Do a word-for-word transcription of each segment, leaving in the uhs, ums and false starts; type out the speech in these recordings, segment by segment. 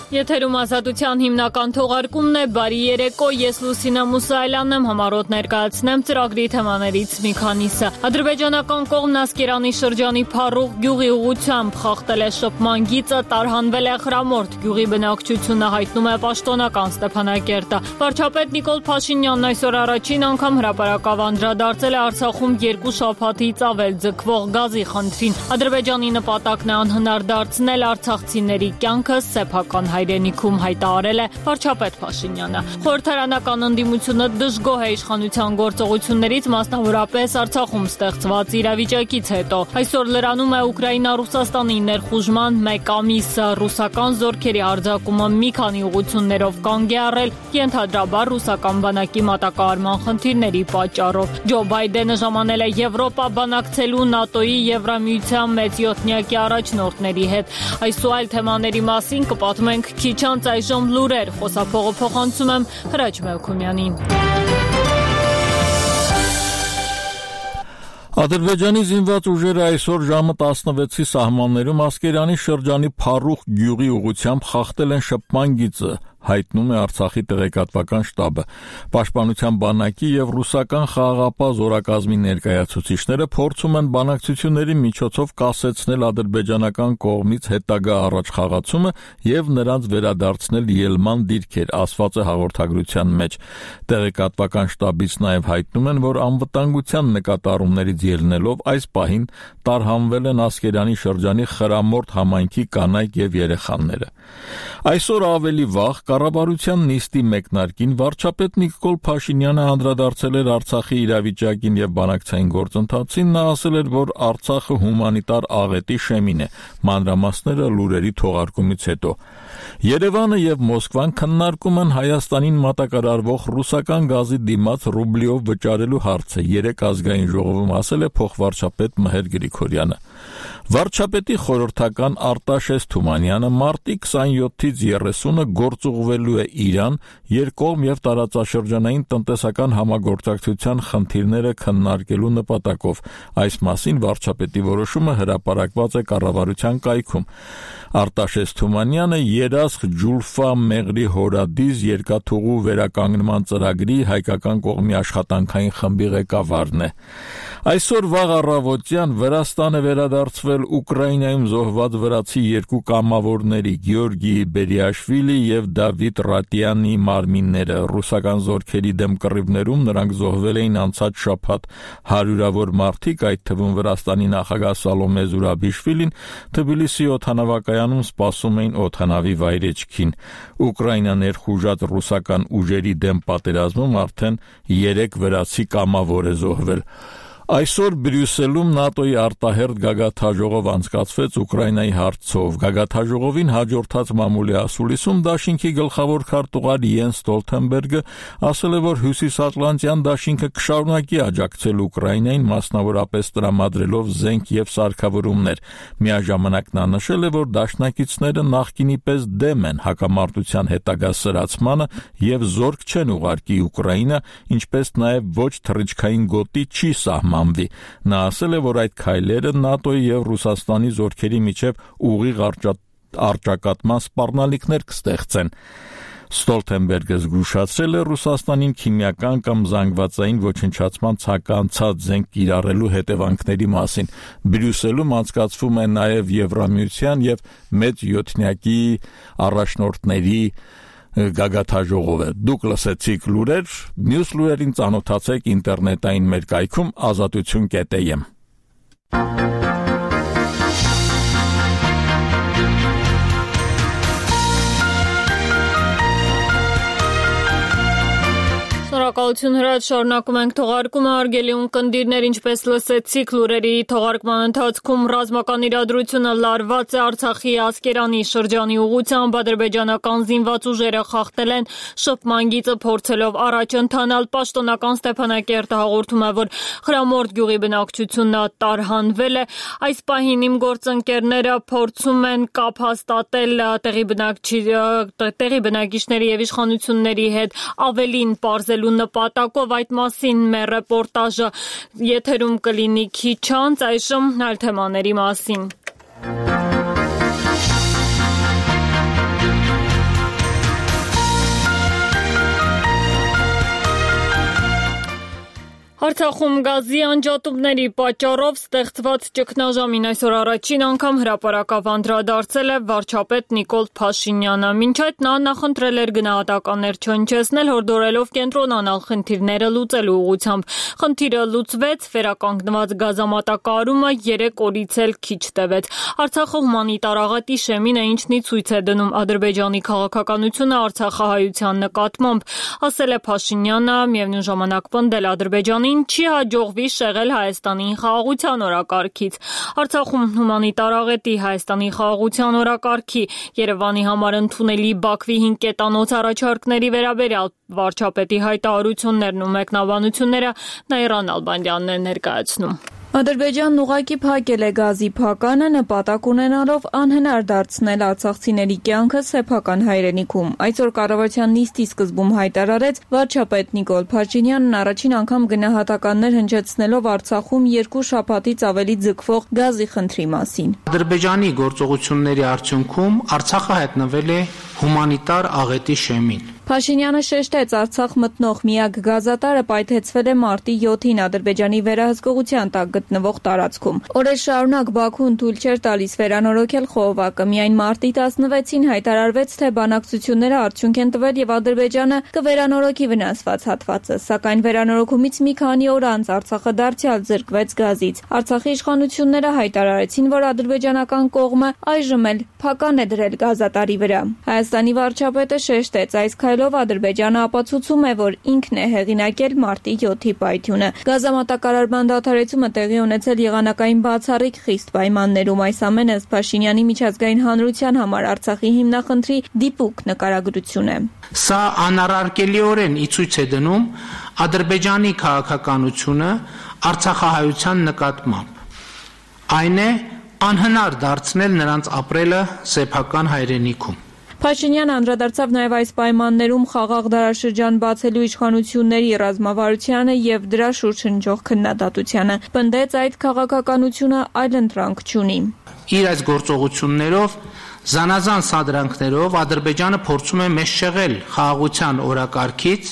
Եթերում ազատության հիմնական թողարկումն է, բարի երեկո, ես Լուսինե Մուսայելյանն եմ, համառոտ ներկայացնեմ ծրագրի թեմաներից մի քանիսը։ Ադրբեջանական կողմն Ասկերանի շրջանի Փառուխ գյուղի ուղղությամբ խախտել է շփման գիծը, տարհանվել է Խրամորդ գյուղի բնակչությունը, հայտնում է պաշտոնական Ստեփանակերտը։ Վարչապետ Նիկոլ Փաշինյանն այսօր առաջին անգամ հրապարակավ անդրադարձել է Արցախում երկու շաբաթից ավել ձգվող գազի խնդրին։ Ադրբեջանի նպատակն է անհնար դարձնել արցախցիների կյանքը սեփական հայրենիքում, հայտարարել է վարչապետ Փաշինյանը։ Խորհրդարանական ընդդիմությունը դժգոհ է իշխանության գործողություններից, մասնավորապես Արցախում ստեղծված իրավիճակից հետո։ Այսօր լրանում է Ուկրաինա-Ռուսաստանի ներխուժման մեկ ամիս, ռուսական զորքերի արձակումը մի քանի ուղղություններով կանգ է առել, ենթադրաբար ռուսական բանակի մատակարարման խնդիրների պատճառով։ Ջո Բայդենը ժամանել է Եվրոպա բանակցելու ՆԱՏՕ-ի Եվրամիության մեծ յոթնյակի առաջնորդների հետ։ Այս ու այլ թեմաների մասին կպատմենք քիչ անց, այժմ լուրեր, խոսափողը փոխանցում եմ Հրաչ Մելքումյանին։ Ադրբեջանի զինված ուժերը այսօր ժամը տասնվեցի սահմաններում Ասկերանի շրջանի Փառուխ գյուղի ուղղությամբ խախտել են շփման գիծը, հայտնում է Արցախի տեղեկատվական շտաբը։ Պաշտպանության բանակի եւ ռուսական խաղաղապահ զորակազմի ներկայացուցիչները փորձում են բանակցությունների միջոցով կասեցնել ադրբեջանական կողմից հետագա առաջխաղացումը եւ նրանց վերադարձնել ելման դիրքեր, ասված է հաղորդագրության մեջ։ Տեղեկատվական շտաբից նաեւ հայտնում են, որ անվտանգության նկատառումներից ելնելով այս պահին տարհանվել են Ասկերանի շրջանի Խրամորդ համայնքի կանայք եւ երեխաները։ Այսօր ավելի վաղ կառավարության նիստի մեկնարկին վարչապետ Նիկոլ Փաշինյանը անդրադարձել էր Արցախի իրավիճակին եւ բանակցային գործընթացին, նա ասել էր, որ Արցախը հումանիտար աղետի շեմին է, մանրամասները լուրերի թողարկումից հետո։ Երևանը եւ Մոսկվան քննարկում են Հայաստանին մատակարարվող ռուսական գազի դիմաց ռուբլիով վճարելու հարցը, երեք ազգային ժողովում ասել է փոխվարչապետ Մհեր Գրիգորյանը։ Վարչապետի խորհրդական Արտաշես Թումանյանը մարտի քսանյոթից երեսունը գործուղվելու է Իրան, երկկողմ եւ տարածաշրջանային տնտեսական համագործակցության խնդիրները քննարկելու նպատակով։ Այս մասին վարչապետի որոշումը հրապարակված է կառավարության կայքում։ Արտաշես Թումանյանը Երասխ Ջուլֆա Մեղրի Հորադիզ երկաթուղու վերականգնման ծրագրի հայկական կողմի աշխատանքային խմբի ղեկավարն է։ Այսօր վաղ առավոտյան Վրաստան է վերադարձվել Ուկրաինայում զոհված վրացի երկու կամավորների Գեորգի Բերիաշվիլի եւ Դավիթ Ռատյանի մարմինները։ Ռուսական զորքերի դեմ կռիվներում նրանք զոհվել էին անցած շաբաթ։ Հարյուրավոր մարդիկ, այդ թվում Վրաստանի նախագահ Սալոմե Զուրաբիշվիլին, Թբիլիսի օդանավակայանում սպասում էին օդանավի վայրեջքին։ Ուկրաինա ներխուժած ռուսական ուժերի դեմ պատերազմում արդեն երեք վրացի կամավոր է զոհվել։ Այսօր Բրյուսելում ՆԱՏՕ-ի արտահերթ գագաթաժողով անցկացվեց Ուկրաինայի հարցով։ Գագաթաժողովին հաջորդած մամուլի ասուլիսում դաշինքի գլխավոր քարտուղար Յենս Ստոլթենբերգը ասել է, որ Հյուսիսատլանտյան դաշինքը կշարունակի աջակցել Ուկրաինային, մասնավորապես տրամադրելով զենք եւ սարքավորումներ։ Միաժամանակ նա նշել է, որ դաշնակիցները նախկինի պես դեմ են հակամարտության հետագա սրացմանը եւ զորք չեն ուղարկի Ուկրաինա, ինչպես նաեւ ոչ թռիչքային գոտի չի սահման։ Նա ասել է, որ այդ քայլերը ՆԱՏՕ-ի եւ Ռուսաստանի զորքերի միջև ուղիղ առճակատման սպառնալիքներ կստեղծեն։ Ստոլթենբերգը զգուշացրել է Ռուսաստանին քիմիական կամ զանգվածային ոչնչացման ցանկացած զենք կիրառելու հետևանքների մասին։ Բրյուսելում անցկացվում է նաև Եվրամիության եւ մեծ յոթնյակի առաջնորդների գագաթաժողովը։ Դուք լսեցիք լուրեր, մյուս լուրերին ծանոթացեք ինտերնետային մեր կայքում ազատություն կետ էմ։ Շնորհակալություն Հրաչ, շարունակում ենք թողարկումը, հարգելի ունկնդիրներ, ինչպես լսեցիք լուրերի թողարկման ընթացքում ռազմական իրադրությունը լարված է Արցախի Ասկերանի շրջանի ուղղությամբ, ադրբեջանական զինված ուժերը խախտել են շփման գիծը, փորձելով առաջ ընթանալ, պաշտոնական Ստեփանակերտը հաղորդում է, որ Խրամորդ գյուղի բնակչությունը տարհանվել է։ Այս պահին իմ գործընկերները փորձում են կապ հաստատել տեղի տեղի բնակիչների եւ իշխանությունների հետ, ավելին պարզելու նպատակով, այդ մասին մեր ռեպորտաժը եթերում կլինի քիչ անց, այժմ այլ թեմաների մասին։ Արցախում գազի անջատումների պատճառով ստեղծված ճգնաժամին այսօր առաջին անգամ հրապարակավ անդրադարձել է վարչապետ Նիկոլ Փաշինյանը։ Մինչ այդ նա նախընտրել էր գնահատականներ չհնչեցնել, հորդորելով կենտրոնանալ խնդիրները լուծելու ուղղությամբ։ Խնդիրը լուծվեց, վերականգնված գազամատակարարումը երեք օրից էլ քիչ տևեց։ Արցախը հումանիտար աղետի շեմին է, ինչն ի ցույց է դնում Ադրբեջանի քաղաքականությունը արցախահայության նկատմամբ, ասել է Փաշինյանը, միևնույն ժամանակ պնդել Ադրբեջանի չի հաջողվի շեղել Հայաստանի խաղաղության օրակարգից։ Արցախում հումանիտար աղետի, Հայաստանի խաղաղության օրակարգի, Երևանի համար ընդունելի Բաքվի հինգ կետանոց առաջարկների վերաբերյալ վարչապետի հայտարարություններն ու մեկնաբանությունները Նաիրա Նալբանդյանն է ներկայացնում։ Ադրբեջանն ուղղակի փակել է գազի փականը, նպատակ ունենալով անհնար դարձնել արցախցիների կյանքը սեփական հայրենիքում։ Այսօր կառավարության նիստի սկզբում հայտարարեց վարչապետ Նիկոլ Փաշինյանն առաջին անգամ գնահատականներ հնչեցնելով Արցախում երկու շաբաթից ավելի ձգվող գազի խնդրի մասին։ Ադրբեջանի գործողությունների արդյունքում Արցախը հայտնվել է հումանիտար աղետի շեմին։ Փաշինյանը շեշտեց, Արցախ մտնող միակ գազատարը պայթեցվել է մարտի յոթին Ադրբեջանի վերահսկողության տակ գտնվող տարածքում։ Օրեր շարունակ Բաքուն թույլ չէր տալիս վերանորոգել խողովակը։ Միայն մարտի տասնվեցին հայտարարվեց, թե բանակցությունները արդյունք են տվել եւ Ադրբեջանը կվերանորոգի վնասված հատվածը, սակայն վերանորոգումից մի քանի օր անց Արցախը դարձյալ զրկվեց գազից։ Արցախի իշխանությունները հայտարարեցին, որ ադրբեջանական կողմը այժմ էլ փական է դրել գազատարի վրա։ Հայաստանի վարչապետը շեշտեց, այս քայլով Ադրբեջանը ապացուցում է, որ ինքն է հեղինակել մարտի յոթի պայթյունը։ Գազամատակարարման դադարեցումը տեղի ունեցել եղանակային բացառիկ խիստ պայմաններում։ Այս ամենը Փաշինյանի միջազգային հանրության համար Արցախի հիմնախնդրի դիպուկ նկարագրություն է։ Սա անառարկելիորեն ի ցույց է դնում Ադրբեջանի քաղաքականությունը արցախահայության նկատմամբ։ Այն է անհնար դարձնել նրանց ապրելը սեփական հայրենիքում։ Փաշինյանը անդրադարձավ նաև այս պայմաններում խաղաղ դարաշրջան բացելու իշխանությունների ռազմավարությանը եւ դրա շուրջ հնչող քննադատությանը։ Պնդեց, այդ քաղաքականությունը այլընտրանք չունի։ Իր այս գործողություններով, զանազան սադրանքներով Ադրբեջանը փորձում է մեզ շեղել խաղաղության օրակարգից,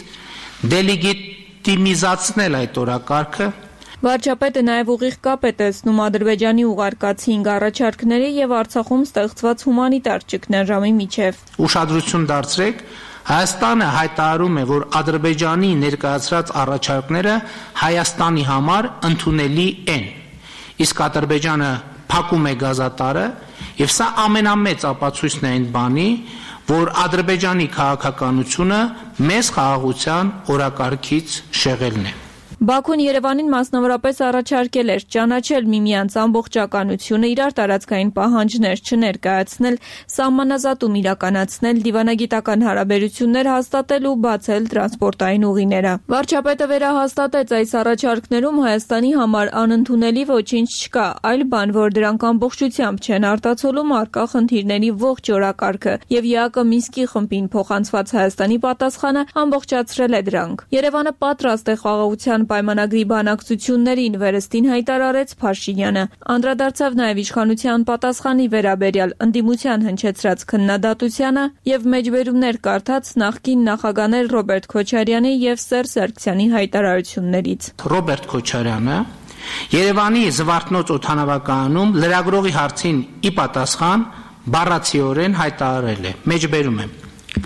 դելեգիտիմիզացնել այդ օրակարգը։ Վարչապետը նաև ուղիղ կապ է տեսնում Ադրբեջանի ուղարկած հինգ առաջարկների եւ Արցախում ստեղծված հումանիտար ճգնաժամի միջև։ Ուշադրություն դարձրեք, Հայաստանը հայտարարում է, որ Ադրբեջանի ներկայացրած առաջարկները Հայաստանի համար ընդունելի են, իսկ Ադրբեջանը փակում է գազատարը, եւ սա ամենամեծ ապացույցն է այն բանի, որ Ադրբեջանի քաղաքականությունը մեծ խաղաղության օրակարգից շեղելն է։ Բաքուն Երևանին մասնավորապես առաջարկել էր ճանաչել միմյանց ամբողջականությունը, իրար տարածքային պահանջներ չներկայացնել, սահմանազատում իրականացնել, դիվանագիտական հարաբերություններ հաստատել ու բացել տրանսպորտային ուղիները։ Վարչապետը վերահաստատեց, այս առաջարկներում Հայաստանի համար անընդունելի ոչինչ չկա, այլ բան, որ դրանք ամբողջությամբ չեն արտացոլում առկա խնդիրների ողջ օրակարգը, եւ ԵԱԿ Մինսկի խմբին փոխանցված Հայաստանի պատասխանը ամբողջացրել է դրանք։ Երևանը պատրաստ է խաղաղության պայմանագրի բանակցություններին, վերստին հայտարարեց Փաշինյանը։ Անդրադարձավ նաև իշխանության պատասխանի վերաբերյալ ընդդիմության հնչեցրած քննադատությանը եւ մեջբերումներ կարդաց նախկին նախագաներ Ռոբերտ Քոչարյանի եւ Սերժ Սարգսյանի հայտարարություններից։ Ռոբերտ Քոչարյանը Երևանի Զվարթնոց օդանավակայանում լրագրողի հարցին ի պատասխան բառացիորեն հայտարարել է. մեջբերում եմ.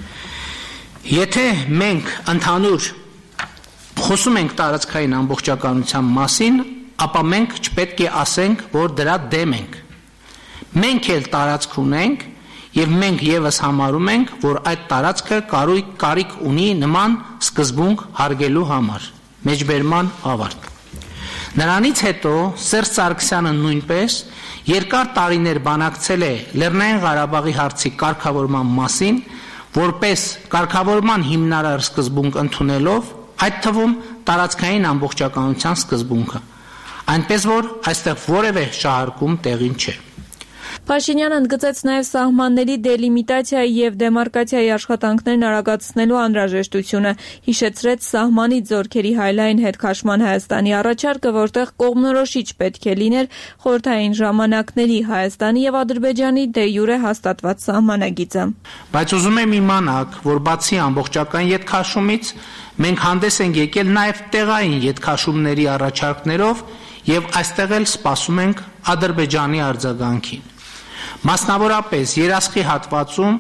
Եթե մենք ընդհանուր խոսում ենք տարածքային ամբողջականության մասին, ապա մենք չպետք է ասենք, որ դրա դեմ ենք։ Մենք էլ տարածք ունենք եւ մենք եւս համարում ենք, որ այդ տարածքը կարիք ունի նման սկզբունք հարգելու համար։ Մեջբերման ավարտ։ Նրանից հետո Սերժ Սարգսյանը նույնպես երկար տարիներ բանակցել է Լեռնային Ղարաբաղի հարցի կարգավորման մասին, որպես կարգավորման հիմնարար սկզբունք ընդունելով, այդ թվում տարածքային ամբողջականության սկզբունքը, այնպես որ այստեղ որևէ շահարկում տեղին չէ։ Փաշինյանը ընդգծեց նաև սահմանների դելիմիտացիայի եւ դեմարկացիայի աշխատանքներն արագացնելու անհրաժեշտությունը, հիշեցրեց սահմանից զորքերի հայլային հետքաշման Հայաստանի առաջարկը, որտեղ կողմնորոշիչ պետք է լիներ խորհրդային ժամանակների Հայաստանի եւ Ադրբեջանի դե յուրե հաստատված սահմանագիծը։ Բայց ուզում եմ իմանաք, որ բացի ամբողջական ետքաշումից մենք հանդես ենք եկել նաև տեղային ետքաշումների առաջարկներով եւ այստեղ էլ սպասում ենք Ադրբեջանի արձագանքին։ Մասնավորապես երասխի հատվածում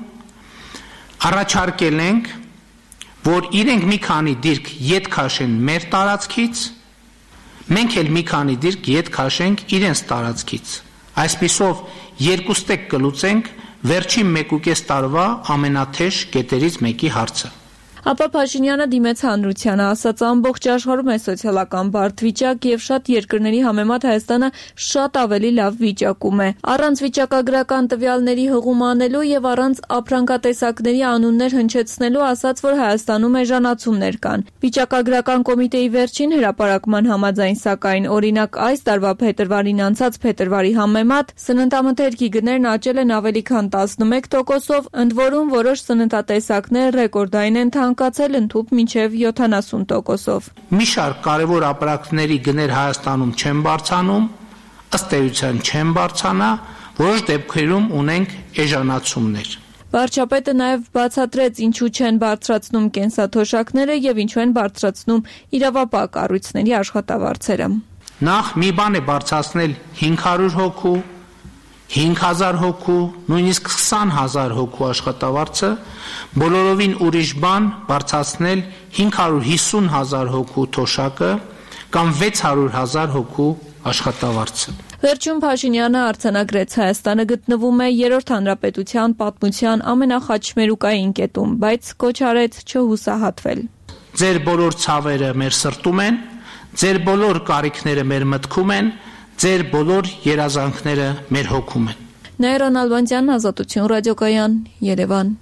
առաջարկել ենք, որ իրենք մի քանի դիրք ետ քաշեն մեր տարածքից, մենք էլ մի քանի դիրք ետ քաշենք իրենց տարածքից։ Այսպիսով երկուստեք կլուծենք վերջին մեկուկես տարվա ամենաթեժ կետերից մեկի հարցը։ Ապա Փաշինյանը դիմեց հանրությանը, ասաց ամբողջ աշխարհում է սոցիալական բարդ վիճակ եւ շատ երկրների համեմատ Հայաստանը շատ ավելի լավ վիճակում է։ Առանց վիճակագրական տվյալների հղում անելու եւ առանց ապրանքատեսակների անուններ հնչեցնելու ասաց, որ Հայաստանում էժանացումներ կան։ Վիճակագրական կոմիտեի վերջին հրապարակման համաձայն, սակայն, օրինակ այս տարվա փետրվարին անցած փետրվարի համեմատ սննդամթերքի գներն աճել են ավելի քան տասնմեկ տոկոսով, ընդ որում որոշ սննդատեսակներ ռեկորդային են կացել ընդհուպ մինչև յոթանասուն տոկոսով։ Մի շարք կարևոր ապրանքների գներ Հայաստանում չեն բարձրանում, ըստ էության չեն բարձրանա, որոշ դեպքերում ունենք էժանացումներ։ Վարչապետը նաև բացատրեց, ինչու չեն բարձրացնում կենսաթոշակները եւ ինչու են բարձրացնում իրավապահ կառույցների աշխատավարձերը։ Նախ մի բան է բարձրացնել հինգ հարյուր հոգու, հինգ հազար հոգու, նույնիսկ քսան հազար հոգու աշխատավարձը, բոլորովին ուրիշ բան բարձրացնել հինգ հարյուր հիսուն հազար հոգու թոշակը կամ վեց հարյուր հազար հոգու աշխատավարձը։ Վերջում Փաշինյանը արձանագրեց, Հայաստանը գտնվում է երրորդ հանրապետության պատմության ամենախաչմերուկային կետում, բայց կոչ արեց չհուսահատվել։ Ձեր բոլոր ցավերը մեր սրտում են, ձեր բոլոր կարիքները մեր մտքում են, ձեր բոլոր երազանքները մեր հոգում են։ Նաիրա Նալբանդյան, Ազատություն ռադիոկայան, Երևան։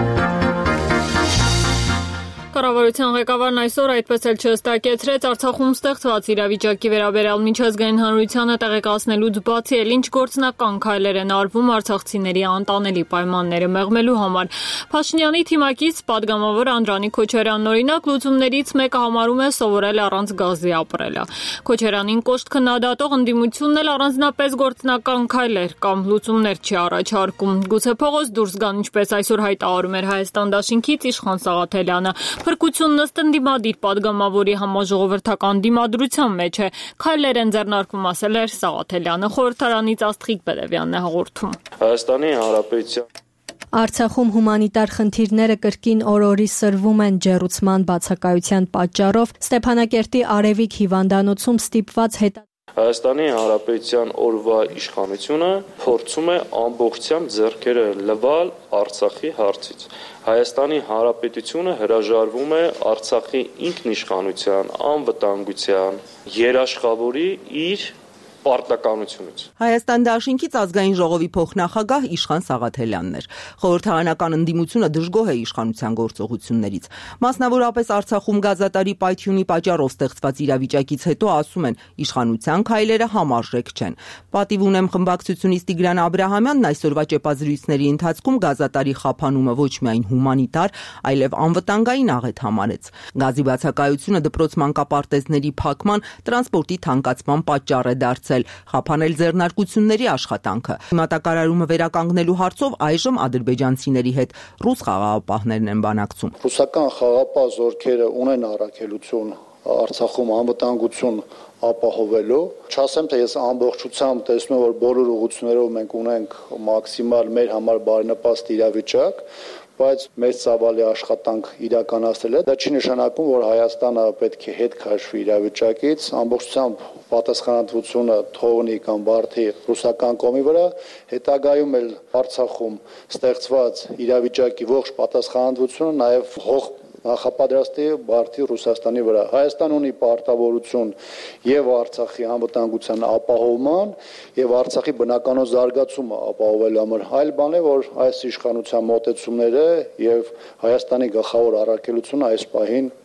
Կառավարության ղեկավարն այսօր այդպես էլ չհստակեցրեց Արցախում ստեղծված իրավիճակի վերաբերյալ միջազգային հանրությանը տեղեկացնելուց բացի էլ ինչ գործնական քայլեր են արվում արցախցիների անտանելի պայմանները մեղմելու համար։ Փաշինյանի թիմակից падգամավոր Անդրանիկ Քոչարյանն օրինակ լուծումներից մեկը համարում է սովորել առանց գազի ապրելը։ Քոչարյանին կոշտ քննադատող ընդդիմությունն էլ առանձնապես գործնական քայլեր կամ լուծումներ չի առաջարկում։ Գուցե փողոց դուրս գան, ինչպես այսօր հայտարարում էր Հայաստան դաշինքից Իշխան Սաղաթելյանը։ Փրկությունն ըստ ընդդիմադիր падգամավորի համաժողովրդական դիմադրության մեջ է։ Քայլեր են ձեռնարկվում, ասել էր Սաղաթելյանը, խորհրդարանից Աստղիկ Պերևյանն է հաղորդում։ Հայաստանի Հանրապետության Արցախում հումանիտար խնդիրները կրկին օր-օրի սրվում են ջեռուցման բացակայության պատճառով Ստեփանակերտի Արևիկ հիվանդանոցում ստիպված հետ Հայաստանի Հանրապետության օրվա իշխանությունը փորձում է ամբողջությամբ ձեռքերը լվալ Արցախի հարցից։ Հայաստանի Հանրապետությունը հրաժարվում է Արցախի ինքնիշխանության, անվտանգության, երաշխավորի իր պարտականությունից։ Հայաստան դաշինքից ազգային ժողովի փոխնախագահ Իշխան Սաղաթելյանն էր։ Խորհրդարանական ընդդիմությունը դժգոհ է իշխանության գործողություններից։ Մասնավորապես Արցախում գազատարի պայթյունի պատճառով ստեղծված իրավիճակից հետո ասում են, իշխանության քայլերը համարժեք չեն։ Պատիվ ունեմ խմբակցությունից Տիգրան Աբրահամյանն այսօրվա ճեպազրույցների ընթացքում գազատարի խափանումը ոչ միայն հումանիտար, այլև անվտանգային աղետ համարեց։ Գազի բացակայությունը դպրոց մանկապարտեզների փակման, տրանսպորտի թանկացման պատճառ է դարձել խափանել ձեռնարկությունների աշխատանքը։ Մատակարարումը վերականգնելու հարցով այժմ ադրբեջանցիների հետ ռուս խաղաղապահներն են բանակցում։ Ռուսական խաղաղապահ զորքերը ունեն առաքելություն Արցախում անվտանգություն ապահովելու։ Չասեմ, թե ես ամբողջությամբ տեսնում եմ, որ բոլոր ուղղություններով մենք ունենք մաքսիմալ մեր համար բարենպաստ իրավիճակ, բայց մեծ ծավալի աշխատանք իրականացնել է։ Դա չի նշանակում, որ Հայաստանը պետք է հետ քաշվի իրավիճակից, ամբողջությամբ պատասխանատվությունը թողնի կամ բարդի ռուսական կողմի վրա, հետագայում էլ Արցախում ստեղծված իրավիճակի ողջ պատասխանատվությունը նաև հող նախապատրաստի բարդի Ռուսաստանի վրա։ Հայաստան ունի պարտավորություն եւ Արցախի անվտանգության ապահովման եւ Արցախի բնականոն զարգացումը ապահովելու համար։ Այլ բան է, որ այս իշխանության մոտեցումները եւ Հայաստանի գլխավոր առաքելությունը այս պահին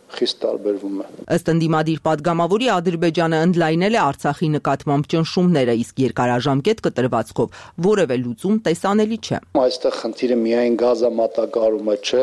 խիստ տարբերվում է։ Ըստ ընդդիմադիր падգամավորի Ադրբեջանը ընդլայնել է Արցախի նկատմամբ ճնշումները, իսկ երկարաժամկետ կտրվածքով որևէ լուծում տեսանելի չէ։ Այստեղ խնդիրը միայն գազամատակարարումը չէ,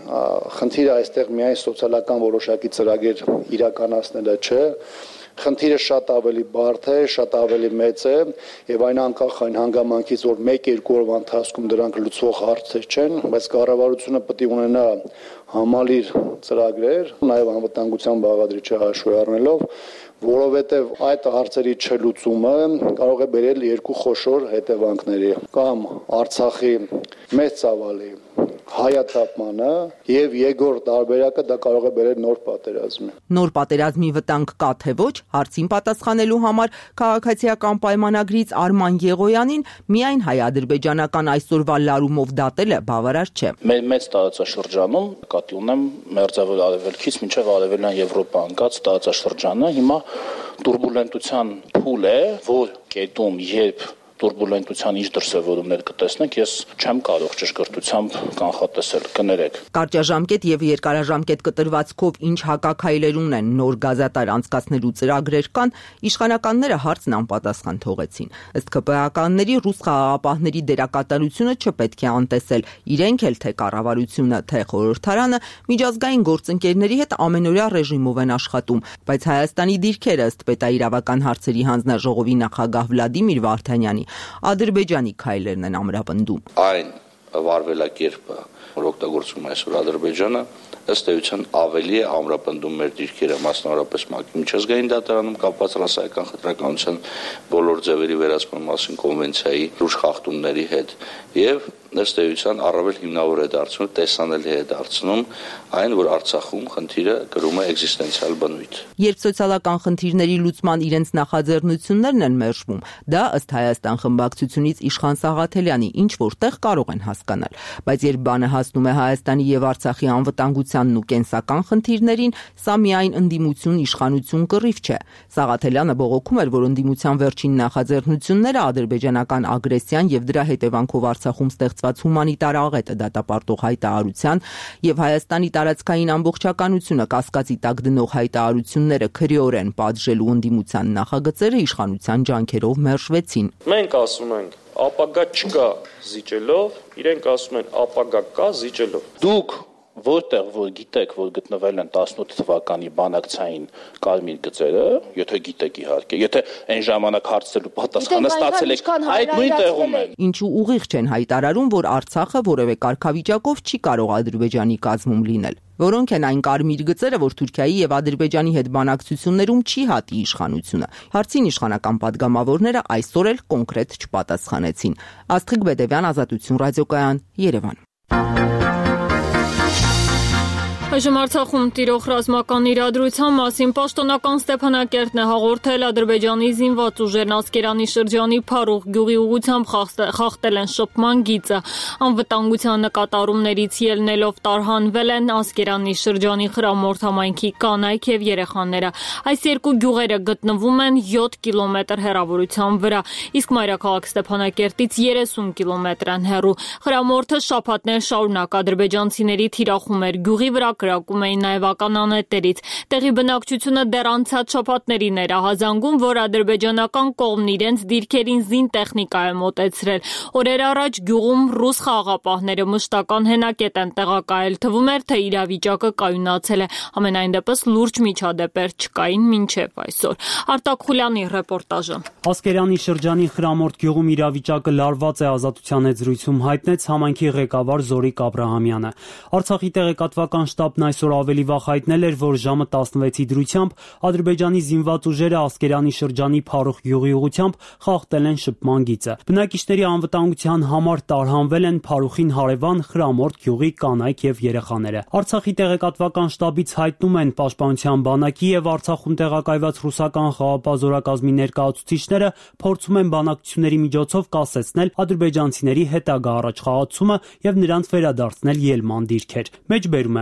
խնդիրը այստեղ միայն սոցիալական որոշակի ծրագիր իրականացնելը չէ։ Խնդիրը շատ ավելի բարդ է, շատ ավելի մեծ է եւ այն անկախ այն հանգամանքից, որ մեկ-երկու օրվա ընթացքում դրանք լուծվող հարցեր չեն, բայց կառավարությունը պետք է ունենա համալիր ծրագրեր, նաեւ անվտանգության բաղադրիչը հաշվի առնելով, որովհետեւ այդ հարցերի չլուծումը կարող է բերել երկու խոշոր հետևանքների՝ կամ Արցախի մեծ ծավալի հայաթափմանը եւ երկրորդ տարբերակը դա կարող է բերել նոր պատերազմի։ Նոր պատերազմի վտանգ կա թե ոչ, հարցին պատասխանելու համար քաղաքացիական պայմանագրից Արման Եղոյանին միայն հայ-ադրբեջանական այսօրվա լարումով դատելը բավարար չէ։ Մեր մեծ տարածաշրջանում կատի ունեմ մերձավոր արևելքից մինչև արևելյան Եվրոպա ընկած տարածաշրջանը հիմա տուրբուլենտության փուլ է, որ կետում երբ տուրբուլենտության ինչ դրսևորումներ կտեսնենք, ես չեմ կարող ճշգրտությամբ կանխատեսել, կներեք։ Կարճաժամկետ եւ երկարաժամկետ կտրվածքով ինչ հակաքայլեր ունեն նոր գազատար անցկացնելու ծրագրեր կան, իշխանականները հարցն անպատասխան թողեցին։ Ըստ ԿՊՀ-ականների ռուս խաղաղապահների դերակատարությունը չպետք է անտեսել, իրենք էլ թե կառավարությունը, թե խորհրդարանը միջազգային գործընկերների հետ ամենօրյա ռեժիմով են աշխատում, բայց Հայաստանի դիրքերը ըստ պետաիրավական հարցերի հանձնաժողովի նախագահ Վլադիմիր Վարդանյանի Ադրբեջանի քայլերն են ամրապնդում։ Այն վարվելակերպը, որ օգտագործում է այսօր Ադրբեջանը, ըստ էության ավելի է ամրապնդում մեր դիրքերը, մասնավորապես ՄԱԿ-ի միջազգային դատարանում կապված ռասայական խտրականության բոլոր ձևերի վերացման մասին կոնվենցիայի լուրջ խախտումների հետ եւ ըստ էության առավել հիմնավոր է դարձնում, տեսանելի է դարձնում այն, որ Արցախում խնդիրը կրում է էկզիստենցիալ բնույթ։ Երբ սոցիալական խնդիրների լուծման իրենց նախաձեռնություններն են մերժվում, դա ըստ Հայաստան խմբակցությունից Իշխան Սաղաթելյանի ինչ որտեղ կարող են հասկանալ, բայց երբ բանը հասնում է Հայաստանի եւ Արցախի անվտանգությանն ու կենսական խնդիրներին, սա միայն ընդդիմություն իշխանություն կռիվ չէ։ Սաղաթելյանը բողոքում էր, որ ընդդիմության վերջին նախաձեռնությունները ադրբեջանական ագրեսիան եւ դրա հետևանքով Արցախում ստեղծված հումանիտար աղետը դատապարտող հայտարարության եւ Հայաստանի տարածքային ամբողջականությունը կասկածի տակ դնող հայտարարությունները քրեորեն պատժելու ընդդիմության նախագծերը իշխանության ջանքերով մերժվեցին։ Մենք ասում ենք ապագա չկա զիջելով, իրենք ասում են ապագա կա զիջելով։ Դուք որտեղ որ գիտեք, որ գտնվել են տասնութ թվականի բանակցային կարմիր գծերը, եթե գիտեք իհարկե, եթե այն ժամանակ հարցելու պատասխանը ստացել եք, այդ նույն տեղում են։ Ինչու ուղիղ չեն հայտարարում, որ Արցախը որևէ կարգավիճակով չի կարող Ադրբեջանի կազմում լինել։ Որոնք են այն կարմիր գծերը, որ Թուրքիայի եւ Ադրբեջանի հետ բանակցություններում չի հատի իշխանությունը։ Հարցին իշխանական падգամավորները այսօր էլ կոնկրետ չպատասխանեցին։ Աստղիկ Բեդևյան, Ազատություն ռադիոկայան, Երևան։ Այժմ Արցախում տիրող ռազմական իրադրության մասին պաշտոնական Ստեփանակերտն է հաղորդել Ադրբեջանի զինված ուժերն Ասկերանի շրջանի Փարուխ գյուղի ուղությամբ խախտել են շփման գիծը։ Անվտանգության նկատառումներից ելնելով տարհանվել են Ասկերանի շրջանի Խրամորդ համայնքի կանայք եւ երեխաները։ Այս երկու գյուղերը գտնվում են յոթ կիլոմետր հեռավորության վրա, իսկ մայրաքաղաք Ստեփանակերտից երեսուն կիլոմետր են հեռու։ Խրամորդը շաբաթներ շարունակ ադրբեջանցիների թիրախում էր գյուղի վրա, կրակում էին նաև ականանետերից։ Տեղի բնակչությունը դեռ անցած շաբաթներին էր ահազանգում, որ ադրբեջանական կողմն իրենց դիրքերին զինտեխնիկա է մոտեցրել։ Օրեր առաջ գյուղում ռուս խաղաղապահները մշտական հենակետ են տեղակայել, թվում էր, թե իրավիճակը կայունացել է։ Համենայն դեպս լուրջ միջադեպեր չկային մինչև այսօր։ Արտակ Խուլյանի ռեպորտաժը։ Ասկերանի շրջանի Խրամորդ գյուղում իրավիճակը լարված է, Ազատության հետ զրույցում հայտնեց համայնքի ղեկավար Զորիկ Աբրահամյանը։ Արցախի տեղեկատվական շտաբն այսօր ավելի վաղ հայտնել էր, որ ժամը տասնվեցի դրությամբ Ադրբեջանի զինված ուժերը Ասկերանի շրջանի Փարուխ գյուղի ուղությամբ խախտել են շփման գիծը։ Բնակիչների անվտանգության համար տարհանվել են Փարուխին հարևան Խրամորդ գյուղի կանայք եւ երեխաները։ Արցախի տեղեկատվական շտաբից հայտնում են Պաշտպանության բանակի եւ Արցախում տեղակայված ռուսական խաղաղապահ զորակազմի ներկայացուցիչները փորձում են բանակցությունների միջոցով կասեցնել ադրբեջանցիների հետագա առաջխաղացումը եւ նրանց վերադարձնել ելման դիրքեր։ Մեջբերում եմ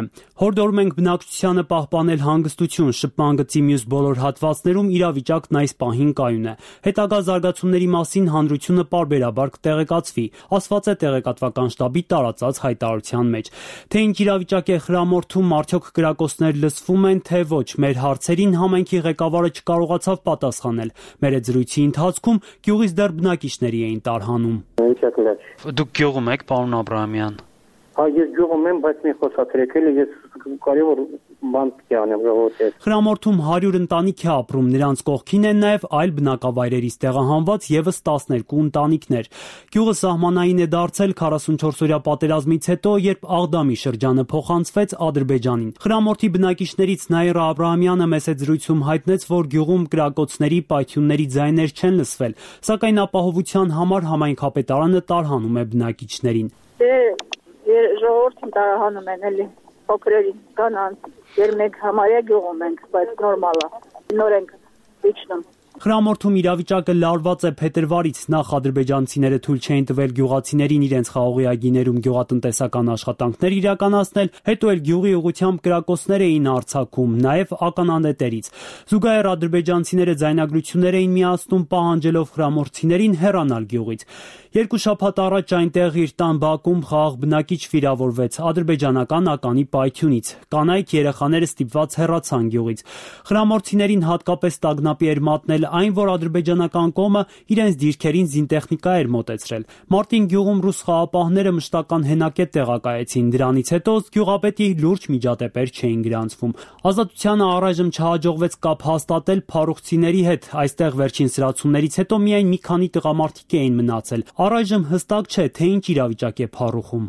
Հորդորում ենք բնակչությանը պահպանել հանգստություն, շփման գծի մյուս բոլոր հատվածներում իրավիճակն այս պահին կայուն է։ Հետագա զարգացումների մասին հանրությունը պարբերաբար կտեղեկացվի, ասված է տեղեկատվական շտաբի տարածած հայտարարության մեջ։ Թե ինչ իրավիճակ է խրամորդում, արդյոք կրակոցներ լսվում են, թե ոչ, մեր հարցերին համայնքի ղեկավարը չկարողացավ պատասխանել։ Մեր այդ զրույցի ընթացքում գյուղից դեռ բնակիչների էին տարհանում։ Դուք գյուղում եք, պարոն Աբրահամյան։ Հա, ես գյուղում եմ, բայց մի խոսացրեք էլի, ես կարևոր բան կյանեմ ժողովրդի հետ։ Խրամորդում հարյուր ընտանիք է ապրում, նրանց կողքին են նաև այլ բնակավայրերից տեղահանված եւս տասներկու ընտանիքներ։ Գյուղը սահմանային է դարձել քառասունչորսօրյա պատերազմից հետո, երբ Աղդամի շրջանը փոխանցվեց Ադրբեջանին։ Խրամորդի բնակիչներից Նաիրա Աբրահամյանը մեծ զրույցում հայտնեց, որ գյուղում կրակոցների, պայթյունների ձայներ չեն լսվել, սակայն ապահովության համար համայնքապետարանը տարհանում է բնակիչներին։ Ժողովրդին տարահանում են էլի փոքրերին, կանանց, երբ մենք համարյա գյուղում ենք, բայց նորմալ է, նոր ենք իջնում։ Խրամորդում իրավիճակը լարված է փետրվարից, նախ ադրբեջանցիները թույլ չէին տվել գյուղացիներին իրենց խաղողի այգիներում գյուղատնտեսական աշխատանքներ իրականացնել, հետո էլ գյուղի ուղղությամբ կրակոցներ էին արձակում, նաև ականանետերից։ Զուգահեռ ադրբեջանցիները ձայնագրություններ էին միացնում, պահանջելով խրամորդցիներին հեռանալ գյուղից։ Երկու շաբաթ առաջ այնտեղ իր տան բակում խաղաղ բնակիչ վիրավորվեց ադրբեջանական ականի պայթյունից։ Կանայք երեխաները ստիպված հեռացան գյուղից։ Խրամորդցիներին հատկապես տագնապի էր մատնել այն, որ ադրբեջանական կողմը իրենց դիրքերին զինտեխնիկա էր մոտեցրել։ Մարտին գյուղում ռուս խաղապահները մշտական հենակետ տեղակայեցին, դրանից հետո գյուղապետի լուրջ միջադեպեր չէին գրանցվում։ Ազատությանը առայժմ չհաջողվեց կապ հաստատել փարուխցիների հետ, այստեղ վերջին սրացումներից հետո միայն մի քանի տղամարդիկ էին մնացել։ Առայժմ հստակ չէ, թե ինչ իրավիճակ է փարուխում։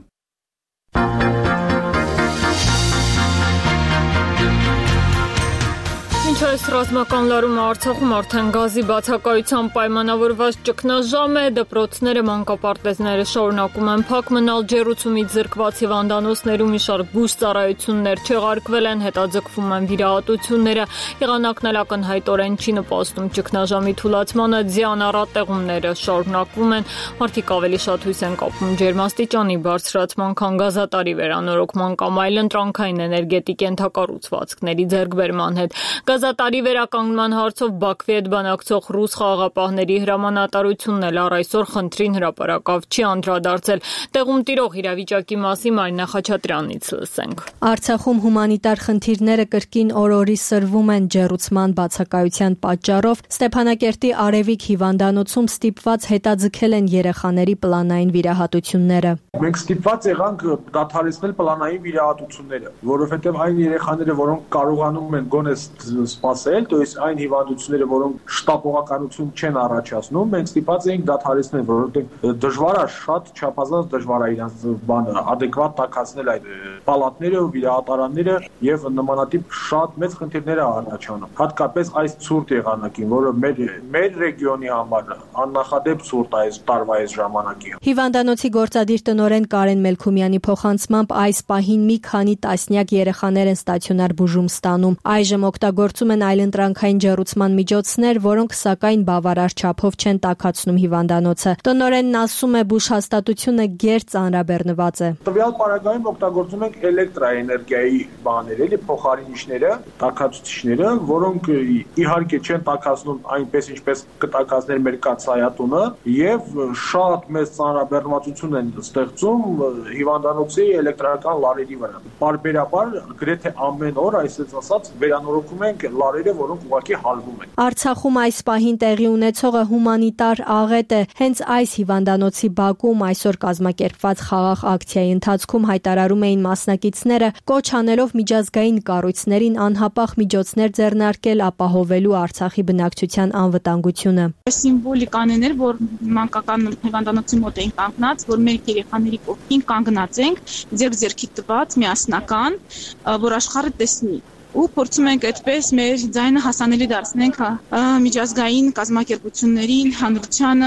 Ինչ այս ռազմական լարումը Արցախում արդեն գազի բացակայության պայմանավորված ճգնաժամ է, դպրոցները, մանկապարտեզները շարունակում են փակ մնալ, ջեռուցումից զրկված հիվանդանոցներում մի շարք բուժծառայություններ չեղարկվել են, հետաձգվում են վիրահատությունները, եղանակն էլ ակնհայտորեն չի նպաստում ճգնաժամի թուլացմանը, ձյան առատեղումները շարունակվում են, մարդիկ ավելի շատ հույս են կապում ջերմաստիճանի բարձրացման, քան գազատարի վերանորոգման կամ այլ ընտրանքային էներգետիկ ենթակառուցվածքների ձեռքբերման հետ։ Գազատարի վերականգնման հարցով Բաքվի հետ բանակցող ռուս խաղաղապահների հրամանատարությունն էլ առ այսօր խնդրին հրապարակավ չի անդրադարձել։ Տեղում տիրող իրավիճակի մասին Մարինա Խաչատրյանից լսենք։ Արցախում հումանիտար խնդիրները կրկին օր-օրի սրվում են ջեռուցման բացակայության պատճառով։ Ստեփանակերտի Արևիկ հիվանդանոցում ստիպված հետաձգել են երեխաների պլանային վիրահատությունները։ Մենք ստիպված եղանք դադարեցնել պլանային վիրահատությունները, որովհետև այն երեխաները, որոնք կարողանում են գոնե սպասել, то есть այն հիվանդությունները, որոնք շտապողականություն չեն առաջացնում, մենք ստիպված էինք դադարեցնել, որովհետև դժվար է, շատ չափազանց դժվար է իրանց բանը adekvat տաքացնել այդ պալատները, վիրահատարանները եւ նմանատիպ շատ մեծ խնդիրներ է առաջանում։ Հատկապես այս ցուրտ եղանակին, որը մեր մեր ռեգիոնի համար աննախադեպ ցուրտ է այս տարվա այս ժամանակին։ Հիվանդանոցի գործադիր տնօրեն Կարեն Մելքումյանի փոխանցմամբ այս պահին մի քանի տասնյակ երեխաներ են ստացիոնար բուժում ստանում։ Այժմ օգտագործում են այլընտրանքային ջեռուցման միջոցներ, որոնք սակայն բավարար չափով չեն տաքացնում հիվանդանոցը։ Տնօրենն ասում է, բուժհաստատությունը գերց ծանրաբեռնված է։ Տվյալ պարագայում օգտագործում ենք էլեկտրաէներգիայի բաներ, էլի փոխարինիչները, տաքացուցիչները, որոնք իհարկե չեն տաքացնում այնպես ինչպես կտաքացներ մեր կաթսայատունը, եւ շատ մեծ ծանրաբեռնվածություն են ստեղծում հիվանդանոցի էլեկտրական լարերի վրա։ Բարբերաբար գրեթե ամեն օր, այսպես ասած, վերանորոգում ենք լարերը, որոնք ուղղակի հալվում են։ Արցախում այս պահին տեղի ունեցողը հումանիտար աղետ է։ Հենց այս հիվանդանոցի բակում այսօր կազմակերպված խաղաղ ակցիայի ընթացքում հայտարարում էին մասնակիցները, կոչ անելով միջազգային կառույցներին անհապաղ միջոցներ ձեռնարկել ապահովելու Արցախի բնակչության անվտանգությունը։ Սիմվոլիկաներ, որ մանկական հիվանդանոցի մոտ էին կանգնած, որ մեր երեխաների կողքին կանգնած ենք, ձեռք-ձեռքի տված միասնական, որ աշխարհը տեսնի։ Ու փորձում ենք այդպես մեր ձայնը հասանելի դարձնենք միջազգային կազմակերպություններին, հանրությանը,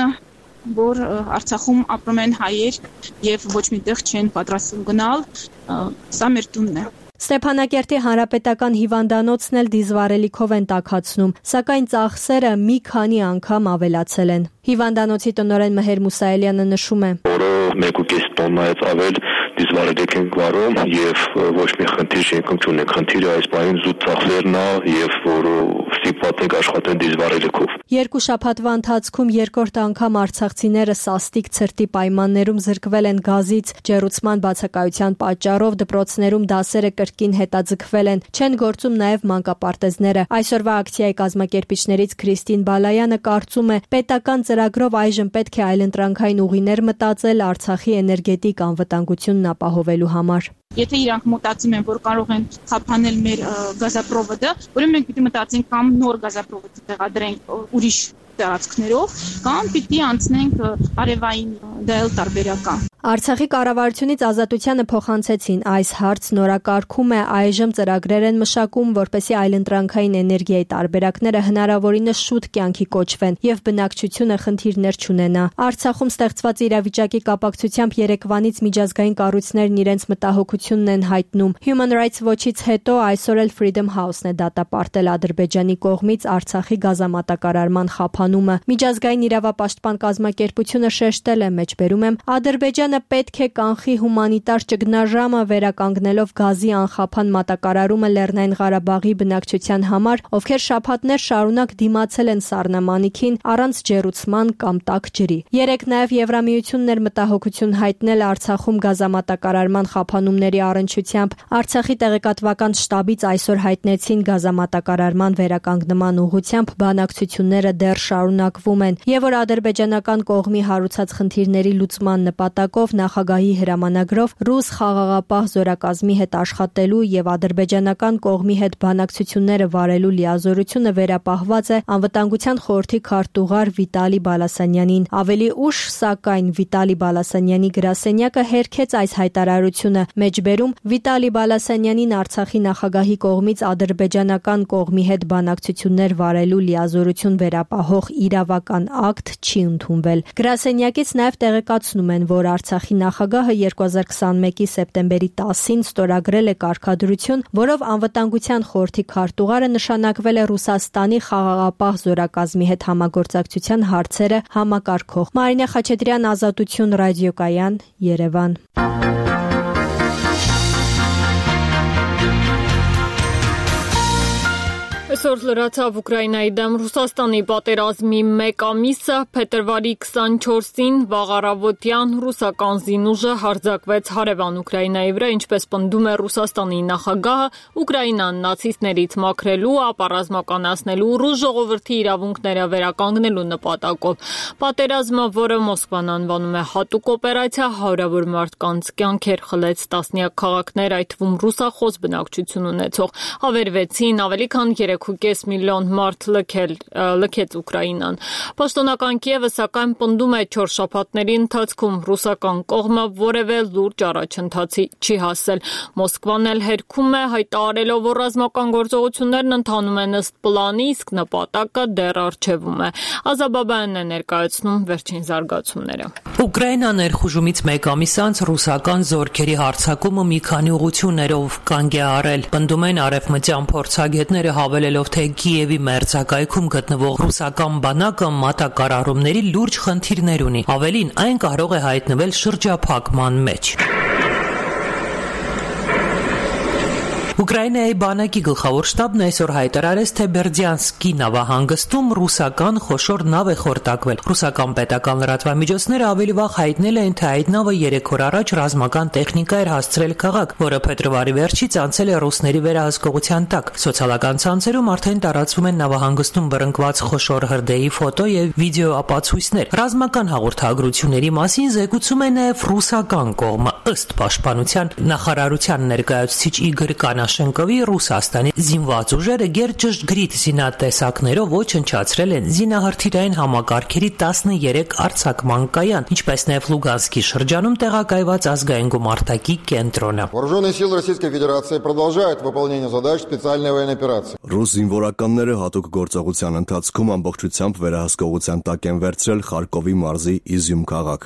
որ Արցախում ապրում են հայեր եւ ոչ միտեղ չեն պատրաստվում գնալ, սա մեր տունն է։ Ստեփանակերտի հանրապետական հիվանդանոցն էլ դիզվառելիքով են տաքացնում, սակայն ծախսերը մի քանի անգամ ավելացել են։ Հիվանդանոցի տնօրեն Մհեր Մուսայելյանը նշում է. Որը մեկ ու կես տոննայից ավել դիզվարելիք ենք վարում եւ ոչ մի խնդիր շենքում չունենք։ Խնդիրը այս պահին զուտ ծախսերն է եւ որ ստիպված ենք աշխատել դիզվարելիքով։ Երկու շաբաթվա ընթացքում երկրորդ անգամ արցախցիները սաստիկ ցրտի պայմաններում զրկվել են գազից, ջեռուցման բացակայության պատճառով դպրոցներում դասերը կրկին հետաձգվել են, չեն գործում նաև մանկապարտեզները։ Այսօրվա ակցիայի կազմակերպիչներից Քրիստին Բալայանը կարծում է, պետական ծրագրով այժմ պետք է այլընտրանքային ուղիներ մտածել Արցախի էներգետիկ անվտանգությունն ապահովելու համար։ Եթե իրանք մտածում են, որ կարող են խափանել մեր գազապրովոդը, ուրեմն մենք պիտի մտածենք կամ նոր գազապրովոդ տեղադրենք ուրիշ տարածքներով, կամ պիտի անցնենք արևային դայլ տարբերական։ Արցախի կառավարությունից Ազատությանը փոխանցեցին այս հարց նորակարգում է այժմ ծրագրեր են մշակում, որպեսզի այլընտրանքային էներգիայի տարբերակները հնարավորինս շուտ կյանքի կոչվեն եւ բնակչությունը խնդիրներ չունենա։ Արցախում ստեղծված իրավիճակի կապակցությամբ երեկվանից միջազգային կառույցներն իրենց մտահոգությունն են հայտնում։ Human Rights Watch-ից հետո այսօր էլ Freedom House-ն է դատապարտել Ադրբեջանի կողմից Արցախի գազամատակարարման խափանումը։ Միջազգային իրավապաշտպան կազմակերպությունը շեշտել է, մեջբերում եմ, Ադրբեջանը պետք է կանխի հումանիտար ճգնաժամը վերականգնելով գազի անխափան մատակարարումը Լեռնային Ղարաբաղի բնակչության համար, ովքեր շաբաթներ շարունակ դիմացել են սառնամանիքին առանց ջեռուցման կամ տաք ջրի։ Երեկ նաև Եվրամիությունն էր մտահոգություն հայտնել Արցախում գազամատակարարման խափանումների առնչությամբ։ Արցախի տեղեկատվական շտաբից այսօր հայտնեցին գազամատակարարման վերականգնման ուղղությամբ բանակցությունները դեռ շարունակվում են, եւ որ ադրբեջանական կողմի հարուցած խնդիրների լուծման նպատակով նախագահի հրամանագրով ռուս խաղաղապահ զորակազմի հետ աշխատելու եւ ադրբեջանական կողմի հետ բանակցությունները վարելու լիազորությունը վերապահված է անվտանգության խորհրդի քարտուղար Վիտալի Բալասանյանին։ Ավելի ուշ, սակայն, Վիտալի Բալասանյանի գրասենյակը հերքեց այս հայտարարությունը։ Մեջբերում Վիտալի Բալասանյանին Արցախի նախագահի կողմից ադրբեջանական կողմի հետ բանակցություններ վարելու լիազորություն վերապահող իրավական ակտ չի ընդունվել։ Գրասենյակից նաև տեղեկացնում են, որ Արցախի նախագահը երկու հազար քսանմեկի սեպտեմբերի տասին ստորագրել է կարգադրություն, որով անվտանգության խորհրդի քարտուղարը նշանակվել է Ռուսաստանի խաղաղապահ զորակազմի հետ համագործակցության հարցերը համակարգող։ Մարինե Խաչատրյան, Ազատություն ռադիոկայան, Երևան։ Այսօր լրացավ Ուկրաինայի դեմ Ռուսաստանի պատերազմի մեկ ամիսը, փետրվարի քսանչորսին վաղ առավոտյան ռուսական զինուժը հարձակվեց հարևան Ուկրաինայի վրա, ինչպես պնդում է Ռուսաստանի նախագահը, Ուկրաինան նացիստներից մաքրելու, ապառազմականացնելու, ռուս ժողովրդի իրավունքները վերականգնելու նպատակով։ Պատերազմը, որը Մոսկվան անվանում է հատուկ օպերացիա, հարյուրավոր մարդկանց կյանքեր խլեց, տասնյակ քաղաքներ, այդ թվում ռուսախոս բնակչություն ունեցող, հավերվեցին, ավելի քան երեք ու կես միլիոն մարդ լքել, լքեց Ուկրաինան։ Պաշտոնական Կիևը սակայն պնդում է չորս շաբաթների ընթացքում ռուսական կողմը որևէ լուրջ առաջընթացի չի հասել։ Մոսկվան էլ հերքում է, հայտարարելով, որ ռազմական գործողություններն ընթանում են ըստ պլանի, իսկ նպատակը դեռ առջևում է։ Ազաբաբյանն է ներկայացնում վերջին զարգացումները։ Ուկրաինա ներխուժումից մեկ ամիս անց ռուսական զորքերի հարձակումը մի քանի ուղղություններով կանգ է առել։ Պնդում են արևմտյան փորձագետները հավելելով, թե Կիևի մերձակայքում գտնվող ռուսական բանակը մատակարարումների լուրջ խնդիրներ ունի։ Ավելին, այն կարող է հայտնվել շրջափակման մեջ։ Ուկրաինայի բանակի գլխավոր շտաբն այսօր հայտարարեց, թե Բերդյանսկի նավահանգստում ռուսական խոշոր նավ է խորտակվել։ Ռուսական պետական լրատվամիջոցները ավելի վաղ հայտնել էին, թե այդ նավը երեք օր առաջ ռազմական տեխնիկա էր հասցրել քաղաք, որը փետրվարի վերջից անցել է ռուսների վերահսկողության տակ։ Սոցիալական ցանցերում արդեն տարածվում են նավահանգստում բռնկված խոշոր հրդեհի ֆոտո եւ վիդեո ապացույցներ։ Ռազմական հաղորդագրությունների մասին զեկուցում է նաեւ ռուսական կողմը։ Ըստ պաշտպանության նախարարության ներկայացուցիչ Իգոր Կանաշենկովի, Ռուսաստանի զինված ուժերը գերճշգրիտ զինատեսակներով ոչնչացրել են զինահրթիռային համակարգերի տասներեք արձակման կայան, ինչպես նաև Լուգանսկի շրջանում տեղակայված ազգային գումարտակի կենտրոնը։ Вооруженные силы Российской Федерации продолжают выполнение задач специальной военной операции. Ռուս զինվորականները հատուկ գործողության ընթացքում ամբողջությամբ վերահսկողության տակ են վերցրել Խարկովի մարզի Իզյում քաղաքը։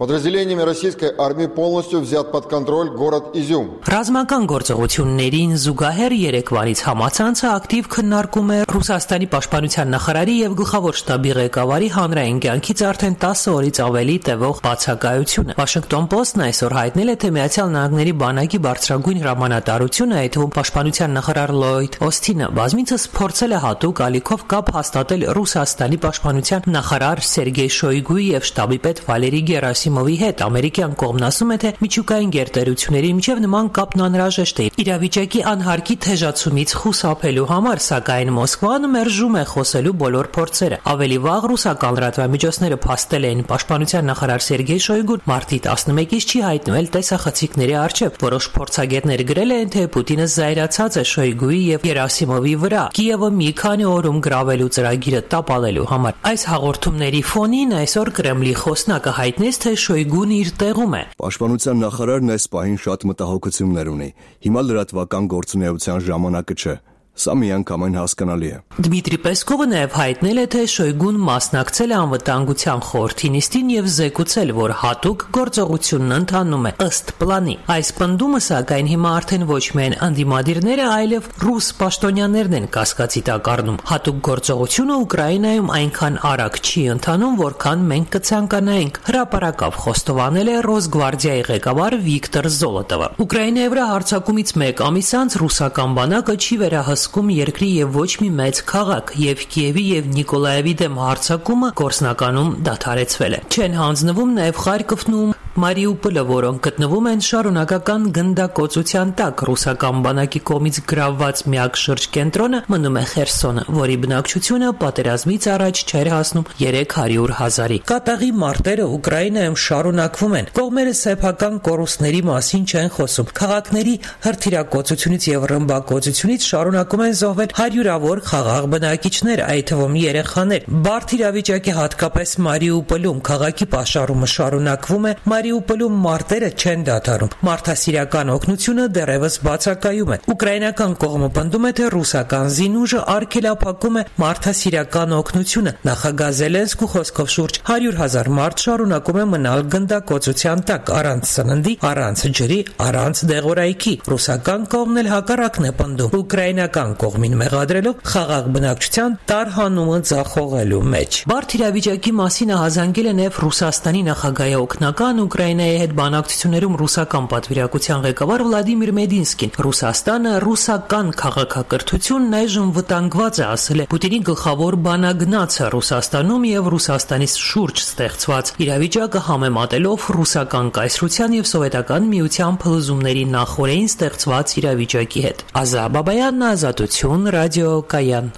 Подразделениями российской армии полностью взят под контроль город Изюм. Ռազմական գործողություններին զուգահեռ երեկվանից համացանցը ակտիվ քննարկում է Ռուսաստանի պաշտպանության նախարարի եւ գլխավոր շտաբի ղեկավարի հանրային կյանքից արդեն տասը օրից ավելի տևող բացակայությունը։ Washington Post-ն այսօր հայտնել է, թե Միացյալ Նահանգների բանակի բարձրագույն հրամանատարությունը, այդ թվում պաշտպանության նախարար Լոյդ Օսթինը, բազմիցս փորձել է հատուկ ալիքով կապ հաստատել Ռուսաստանի պաշտպանության նախարար Սերգեյ Շոյգուի եւ շտաբի պետ Վալերի Գերասիմովի հետ։ Ամերիկյան կողմն ասում է, թե միջուկային գերտերությունների միջև նման կապն անհրաժեշտ է իրավիճակի անհարկի թեժացումից խուսափելու համար, սակայն Մոսկվան մերժում է խոսելու բոլոր փորձերը։ Ավելի վաղ ռուսական լրատվամիջոցները փաստել էին պաշտպանության նախարար Սերգեյ Շոյգուն մարտի տասնմեկից չի հայտնվել տեսախցիկների առջև։ Որոշ փորձագետներ գրել են, թե Պուտինը զայրացած է Շոյգուի եւ Գերասիմովի վրա Կիևը մի քանի օրում գրավելու ծրագիրը տապալելու համար։ Այս հաղորդումների ֆոնին այսօր Կրեմլի խոսնակը հայտնեց, թե Շոյգուն իր տեղում է։ Պաշտպանության նախարարն այս պահին շատ մտահոգություններ ունի։ Հիմա լրատվական գործունեության ժամանակը չէ։ Սա միանգամայն հասկանալի է։ Դմիտրի Պեսկովը նաև հայտնել է, թե Շոյգուն մասնակցել է անվտանգության խորհրդի նիստին եւ զեկուցել, որ հատուկ գործողությունն ընթանում է ըստ պլանի։ Այս պնդումը, սակայն, հիմա արդեն ոչ միայն անդիմադիրները, այլև ռուս պաշտոնյաներն են կասկածի տակ առնում։ Հատուկ գործողությունը Ուկրաինայում այնքան արագ չի ընթանում, որքան մենք կցանկանայինք, հրապարակավ խոստովանել է Ռոսգվարդիայի ղեկավար Վիկտոր Զոլոտովը։ Ուկրաինայի վրա հարձակումից մեկ ամիս անց ռուսական բանակը չի վերահսկում երկրի եւ ոչ մի մեծ քաղաք, եւ Կիևի եւ Նիկոլաևի դեմ հարձակումը գործնականում դադարեցվել է։ Չեն հանձնվում նաեւ Խարկովն ու Մարիուպոլը, որոնք գտնվում են շարունակական գնդակոծության տակ։ Ռուսական բանակի կողմից գրավված միակ շրջկենտրոնը մնում է Խերսոնը, որի բնակչությունը պատերազմից առաջ չէր հասնում երեք հարյուր հազարի։ Կատաղի մարտերը Ուկրաինայում շարունակվում են։ Կողմերը սեփական կորուստների մասին չեն խոսում։ Քաղաքների հրթիռակոծությունից եւ ռմբակոծությունից շարունակում են զոհվել հարյուրավոր խաղաղ բնակիչներ, այդ թվում երեխաներ։ Բարդ իրավիճակի հատկապես Մարիուպոլում քաղաքի պաշարումը շարունակվում է։ Մարիուպոլում մարտերը չեն դադարում։ Մարդասիրական օգնությունը դեռևս բացակայում է։ Ուկրաինական կողմը պնդում է, թե ռուսական զինուժը արգելափակում է մարդասիրական օգնությունը։ Նախագահ Զելենսկու խոսքով շուրջ հարյուր հազար մարդ շարունակում է մնալ գնդակոծության տակ, առանց սննդի, առանց ջրի, առանց դեղորայքի։ Ռուսական կողմն էլ հակառակն է պնդում, ուկրաինական կողմին մեղադրելով խաղաղ բնակչության տարհանումը ձախողելու մեջ։ Բարդ իրավիճակի մասին ահազանգել է նաև Ռուսաստանի նախագահի օգնական Ուկրաինայի հետ բանակցություններում ռուսական պատվիրակության ղեկավար Վլադիմիր Մեդինսկին։ Ռուսաստանը ռուսական քաղաքակրթությունն այժմ վտանգված է, ասել է Պուտինի գլխավոր բանագնացը Ռուսաստանում եւ Ռուսաստանից շուրջ ստեղծված իրավիճակը համեմատելով ռուսական կայսրության եւ սովետական միության փլուզումների նախորդին ստեղծված իրավիճակի հետ։ Ազա Բաբայան, Ազատություն, Ռադիո Կայան։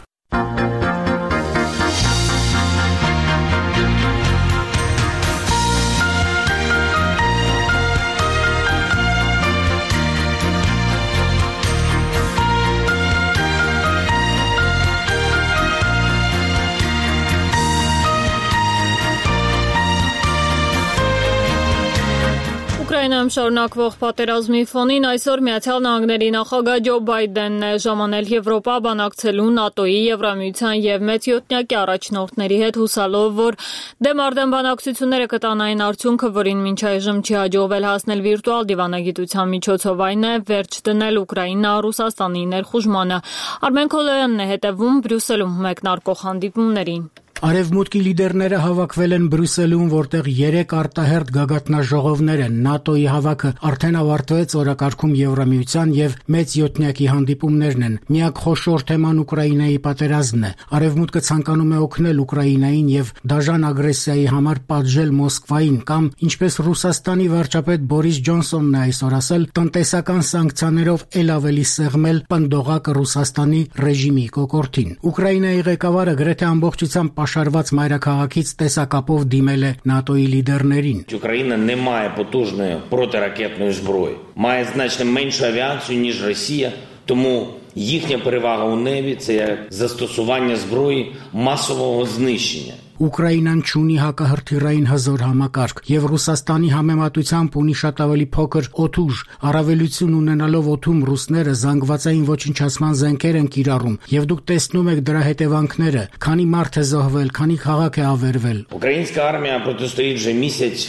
Ուկրաինայում շարունակվող պատերազմի ֆոնին այսօր Միացյալ Նահանգների նախագահ Ջո Բայդենն է ժամանել Եվրոպա բանակցելու ՆԱՏՕ-ի, Եվրամիության եւ մեծյոթնյակի առաջնորդների հետ, հուսալով, որ դեմարդեմ բանակցությունները կտանային արդյունքը, որին մինչ այժմ չի հաջողվել հասնել վիրտուալ դիվանագիտության միջոցով, այն է վերջ դնել Ուկրաինա-Ռուսաստանի ներխուժմանը։ Արմեն Քոլոյանն է հետևում Բրյուսելում մեկնարկող հանդիպումներին։ Արևմուտքի լիդերները հավաքվել են Բրյուսելում, որտեղ երեք արտահերթ գագաթնաժողովներ են։ ՆԱՏՕ-ի հավաքը արդեն ավարտվեց, օրակարգում Եվրամիության եւ մեծ յոթնյակի հանդիպումներն են։ Միակ խոշոր թեման Ուկրաինայի պատերազմն է։ Արևմուտքը ցանկանում է օգնել Ուկրաինային եւ դաժան ագրեսիայի համար պատժել Մոսկվային կամ, ինչպես Ռուսաստանի վարչապետ Բորիս Ջոնսոնն է այսօր ասել, տնտեսական սանկցիաներով ել ավելի սեղմել պնդողակ Ռուսաստանի ռեժիմի կոկորդին։ Ուկրաինայի ղեկավարը գրեթե ամբողջությամբ Պաշարված մայրաքաղաքից տեսակապով դիմել է ՆԱՏՕ-ի լիդերներին։ Україна не має потужної протиракетної зброї, має значно меншу авіацію, ніж Росія, тому їхня перевага у небі – це застосування зброї масового знищення. Ուկրաինան չունի հակահրթիռային հզոր համակարգ եւ Ռուսաստանի համեմատությամբ ունի շատ ավելի փոքր օդուժ, առավելություն ունենալով օդում ռուսները զանգվածային ոչնչացման զենքեր են կիրառում եւ դուք տեսնում եք դրա հետևանքները, քանի մարդ է զոհվել, քանի քաղաք է ավերվել։ Українська армія протистоїть вже місяць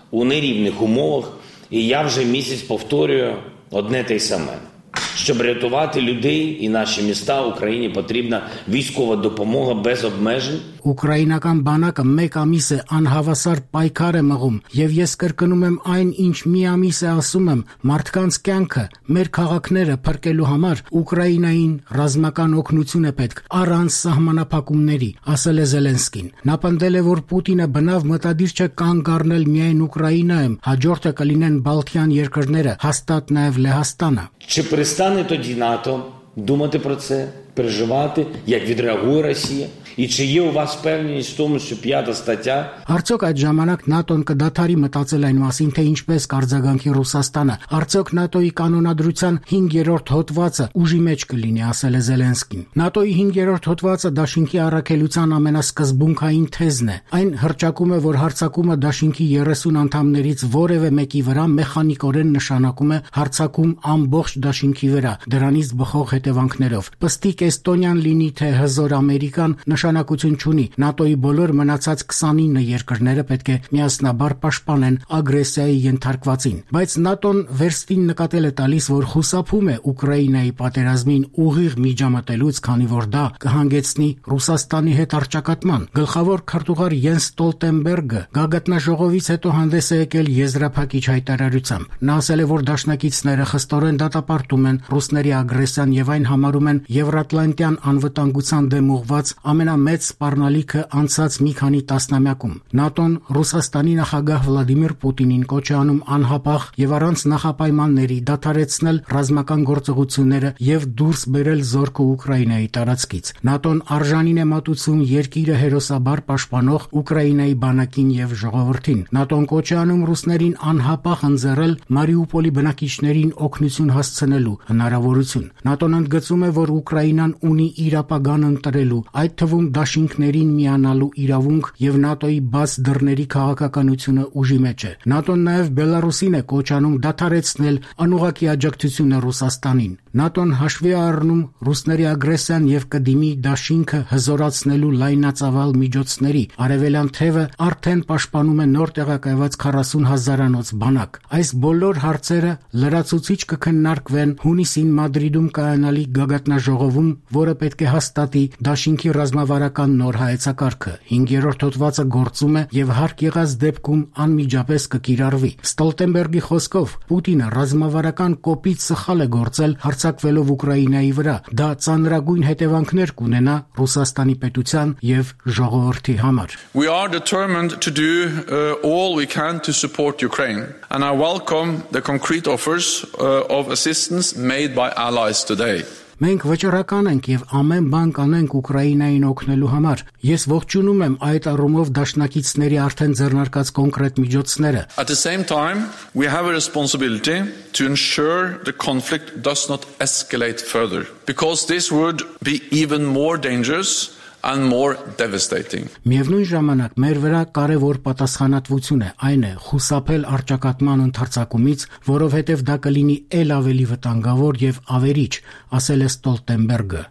у нерівних умовах. І я вже місяць повторюю одне те й саме. Щоб рятувати людей і наші міста, Україні потрібна військова допомога без обмежень. Ուկրաինական բանակը մեկ ամիս է անհավասար պայքար է մղում, եւ ես կրկնում եմ այն, ինչ մի ամիս է ասում եմ, մարդկանց կյանքը, մեր քաղաքները փրկելու համար Ուկրաինային ռազմական օգնություն է պետք, առանց սահմանափակումների, ասել է Զելենսկին։ Նա պնդել է, որ Պուտինը բնավ մտադիր չէ կանգ առնել միայն Ուկրաինայում, hաջորդը կլինեն Բալթյան երկրները, հաստատ նաեւ Լեհաստանը։ Чи перестане тоді НАТО думати про це, переживати, як відреагує Росія? І чи є у вас впевненість в тому, що п'ята стаття? Արդյոք այդ ժամանակ ՆԱՏՕ-ն կդադարի մտածել այն մասին, թե ինչպես կարձագանքի Ռուսաստանը։ Արդյոք ՆԱՏՕ-ի կանոնադրության հինգերորդ հոդվածը ուժի մեջ կլինի, ասել է Զելենսկին։ ՆԱՏՕ-ի հինգերորդ հոդվածը դաշինքի առաքելության ամենասկզբունքային թեզն է։ Այն հռչակում է, որ հարձակումը դաշինքի երեսուն անդամներից որևէ մեկի վրա մեխանիկորեն նշանակում է հարձակում ամբողջ դաշինքի վրա, դրանից բխող հետևանքներով։ Պստիկ Էստոնիան լինի, թե հզոր Ամերիկան, նշանակություն չունի։ ՆԱՏՕ-ի բոլոր մնացած քսանինը երկրները պետք է միասնաբար պաշտպանեն ագրեսիայի ենթարկվածին։ Բայց ՆԱՏՕ-ն վերստին նկատել է տալիս, որ խուսափում է Ուկրաինայի պատերազմին ուղիղ միջամտելուց, քանի որ դա կհանգեցնի Ռուսաստանի հետ առճակատման։ Գլխավոր քարտուղար Յենս Ստոլտենբերգը գագաթնաժողովից հետո հանդես է եկել եզրափակիչ հայտարարությամբ։ Նա ասել է, որ դաշնակիցները խստորեն դատապարտում են ռուսների ագրեսիան եւ այն համարում են Եվրատլանտյան անվտանգության դեմ ուղղված ամենամեծ սպառնալիքը անցած մի քանի տասնամյակում։ ՆԱՏՕ-ն Ռուսաստանի նախագահ Վլադիմիր Պուտինին կոչ է անում անհապաղ եւ առանց նախապայմանների դադարեցնել ռազմական գործողությունները եւ դուրս բերել զորքը Ուկրաինայի տարածքից։ ՆԱՏՕ-ն արժանին է մատուցում երկիրը հերոսաբար պաշտպանող Ուկրաինայի բանակին եւ ժողովրդին։ ՆԱՏՕ-ն կոչ է անում ռուսներին անհապաղ ընձեռել Մարիուպոլի բնակիչներին օգնություն հասցնելու հնարավորություն։ ՆԱՏՕ-ն ընդգծում է, որ Ուկրաինան ունի իր ապագան ընտրելու, այդ թվում դաշինքներին միանալու իրավունք եւ ՆԱՏՕ-ի բաց դռների քաղաքականությունը ուժի մեջ է։ ՆԱՏՕ-ն նաեւ Բելարուսին է կոչ անում դադարեցնել անուղղակի աջակցությունը Ռուսաստանին։ ՆԱՏՕ-ն հաշվի է առնում ռուսների ագրեսիան եւ կդիմի դաշինքը հզորացնելու լայնածավալ միջոցների։ Արևելյան թևը արդեն պաշտպանում է նոր տեղակայված քառասուն հազարանոց բանակ։ Այս բոլոր հարցերը լրացուցիչ կքննարկվեն հունիսին Մադրիդում կայանալի գագաթնաժողովում, որը պետք է հաստատի դաշինքի ռազմավարական նոր հայեցակարգը։ հինգերորդ հոդվածը գործում է եւ հարկ եղած դեպքում անմիջապես կկիրառվի։ Ստոլտենբերգի խոսքով Պուտինը ռազմավարական կոպիտ սխալ է գործել հարձակվելով Ուկրաինայի վրա։ Դա ծանրագույն հետևանքներ կունենա Ռուսաստանի պետության եւ ժողովրդի համար։ We are determined to do uh, all we can to support Ukraine, and I welcome the concrete offers uh, of assistance made by allies today. Մենք վճռական ենք եւ ամեն բան կանենք Ուկրաինային օգնելու համար։ Ես ողջունում եմ այդ առումով դաշնակիցների արդեն ձեռնարկած կոնկրետ միջոցները։ At the same time, we have a responsibility to ensure the conflict does not escalate further, because this would be even more dangerous and more devastating. Միևնույն ժամանակ մեր վրա կարևոր պատասխանատվություն է, այն է խուսափել առճակատման ընթացակումից, որովհետև դա կլինի ել ավելի վտանգավոր եւ ավերիչ, ասել է Ստոլտենբերգը։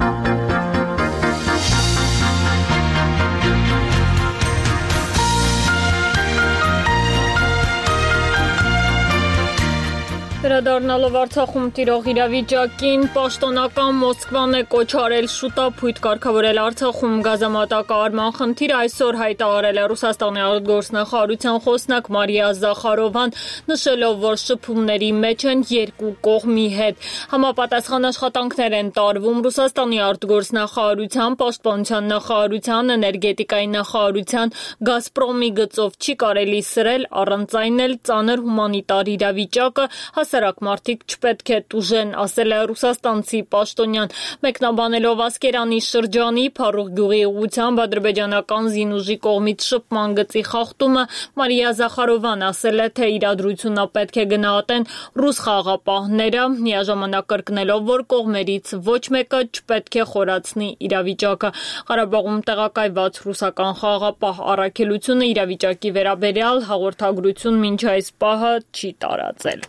Վերադառնալով Արցախում տիրող իրավիճակին, պաշտոնական Մոսկվան է կոչ արել շուտափույթ կարգավորել Արցախում գազամատակարարման խնդիրը, այսօր հայտարարել է Ռուսաստանի արտգործնախարարության խոսնակ Մարիա Զախարովան, նշելով, որ շփումների մեջ են երկու կողմի հետ։ Համապատասխան աշխատանքներ են տարվում Ռուսաստանի արտգործնախարարության, պաշտպանության նախարարության, էներգետիկայի նախարարության, Գազպրոմի գծով չի կարելի սրել, առանց այն էլ ծանր հումանիտար իրավիճակը հասարակ մարդիկ չպետք է տուժեն, ասել է ռուսաստանցի պաշտոնյան։ Մեկնաբանելով Ասկերանի շրջանի Փարուխ գյուղի ուղղությամբ ադրբեջանական զինուժի կողմից շփման գծի խախտումը, Մարիա Զախարովան ասել է, թե իրադրությունը պետք է գնահատեն ռուս խաղաղապահները, միաժամանակ կրկնելով, որ կողմերից ոչ մեկը չպետք է խորացնի իրավիճակը։ Ղարաբաղում տեղակայված ռուսական խաղաղապահ առաքելությունը իրավիճակի վերաբերյալ հաղորդագրություն մինչ այս պահը չի տարածել։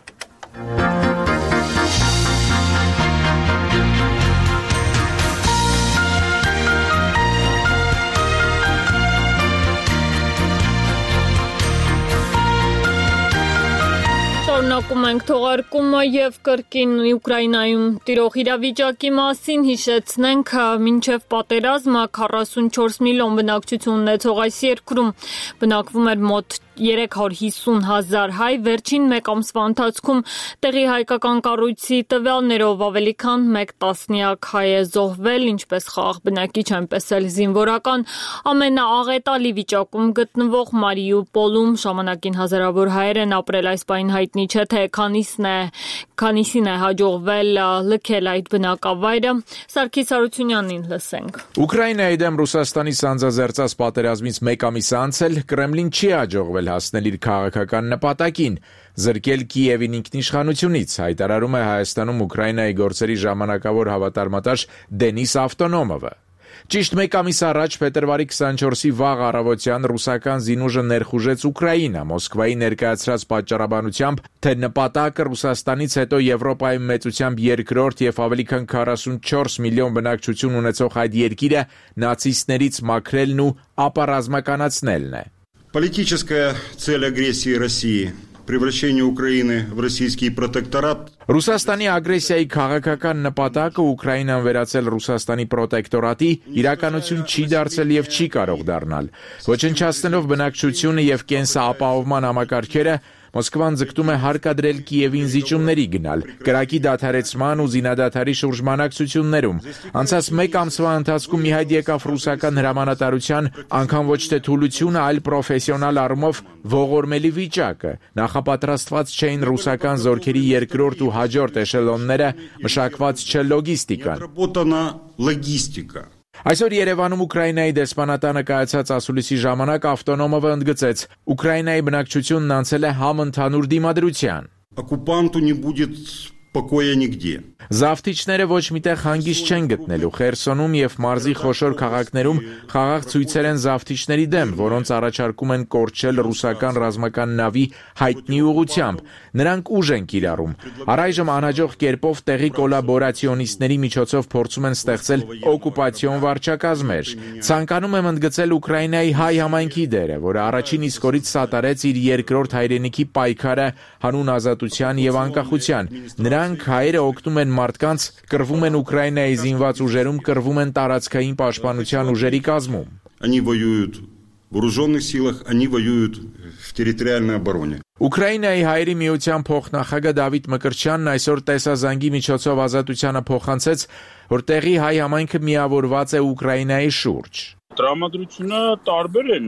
Շարունակում ենք թողարկումը եւ կրկին Ուկրաինայում տիրող իրավիճակի մասին հիշեցնենք, մինչեւ պատերազմը քառասունչորս միլիոն բնակչություն ունեցող այս երկրում բնակվում էր մոտ երեք հարյուր հիսուն հազար հայ, վերջին մեկ ամսվա ընթացքում տեղի հայկական կառույցի տվյալներով ավելի քան մեկ տասնյակ հայ է զոհվել, ինչպես խաղաղ բնակիչ, այնպես էլ զինվորական։ Ամենաաղետալի վիճակում գտնվող Մարիուպոլում ժամանակին հազարավոր հայեր են ապրել, այս պահին հայտնի չէ, թե քանիսն է, քանիսին է հաջողվել լքել այդ բնակավայրը։ Սարգիս Հարությունյանին լսենք։ Ուկրաինայի դեմ Ռուսաստանի սանձազերծած պատերազմից մեկ ամիս անց էլ Կրեմլին չի հաջողվել հասնել իր քաղաքական նպատակին՝ զրկել Կիևին ինքնիշխանությունից, հայտարարում է Հայաստանում Ուկրաինայի գործերի ժամանակավոր հավատարմատար Դենիս Ավտոնոմովը։ Ճիշտ մեկ ամիս առաջ փետրվարի քսանչորսի վաղ առավոտյան ռուսական զինուժը ներխուժեց Ուկրաինա, Մոսկվայի ներկայացրած պատճառաբանությամբ, թե նպատակը Ռուսաստանից հետո Եվրոպայում մեծությամբ երկրորդ եւ ավելի քան քառասունչորս միլիոն բնակչություն ունեցող այդ երկիրը նացիստներից մաքրելն ու ապառազմականացնելն է։ Политическая цель агрессии России – превращение Украины в российский протекторат. Ռուսաստանի ագրեսիայի քաղաքական նպատակը Ուկրաինան վերածել Ռուսաստանի պրոտեկտորատի իրականություն չի դարձել եւ չի կարող դառնալ։ Ոչնչացնելով բնակչությունը եւ կենսապահովման համակարգերը, Մոսկվան ձգտում է հարկադրել Կիևին զիջումների գնալ, կրակի դադարեցման ու զինադադարի շուրջ բանակցություններում։ Անցած մեկ ամսվա ընթացքում մի հայտ եկավ ռուսական հրամանատարության անգամ ոչ թե թուլությունը, այլ պրոֆեսիոնալ առումով ողորմելի վիճակը։ Նախապատրաստված չէին ռուսական զորքերի երկրորդ ու հաջորդ էշելոնները, մշակված չէ լոգիստիկան։ Այսօր Երևանում Ուկրաինայի դեսպանատանը կայացած ասուլիսի ժամանակ Ավտոնոմովը ընդգծեց. Ուկրաինայի բնակչությունն անցել է համընդհանուր դիմադրության։ Оккупанту не будет покоя нигде. Զավթիչները ոչ միտեղ հանգիստ չեն գտնելու։ Խերսոնում եւ մարզի խոշոր քաղաքներում խաղաղ ցույցեր են զավթիչների դեմ, որոնց առաջարկում են կորչել ռուսական ռազմական նավի հայտնի ուղությամբ։ Նրանք ուժ են կիրառում։ Առայժմ անհաջող կերպով տեղի կոլաբորացիոնիստների միջոցով փորձում են ստեղծել օկուպացիոն վարչակազմեր։ Ցանկանում եմ ընդգծել Ուկրաինայի հայ համայնքի դերը, որը առաջին իսկ օրից սատարեց իր երկրորդ հայրենիքի պայքարը հանուն ազատության եւ անկախության։ Նրանք հայերը օգնում են մարդկանց, կռվում են Ուկրաինայի զինված ուժերում, կռվում են տարածքային պաշտպանության ուժերի կազմում։ Они воюют в вооруженных силах, они воюют в территориальной обороне. Ուկրաինայի հայերի միության փոխնախագահ Դավիթ Մկրտչյանն այսօր տեսազանգի միջոցով ազատությանը փոխանցեց, որ տեղի հայ համայնքը միավորված է Ուկրաինայի շուրջ։ Տրամադրությունը տարբեր են,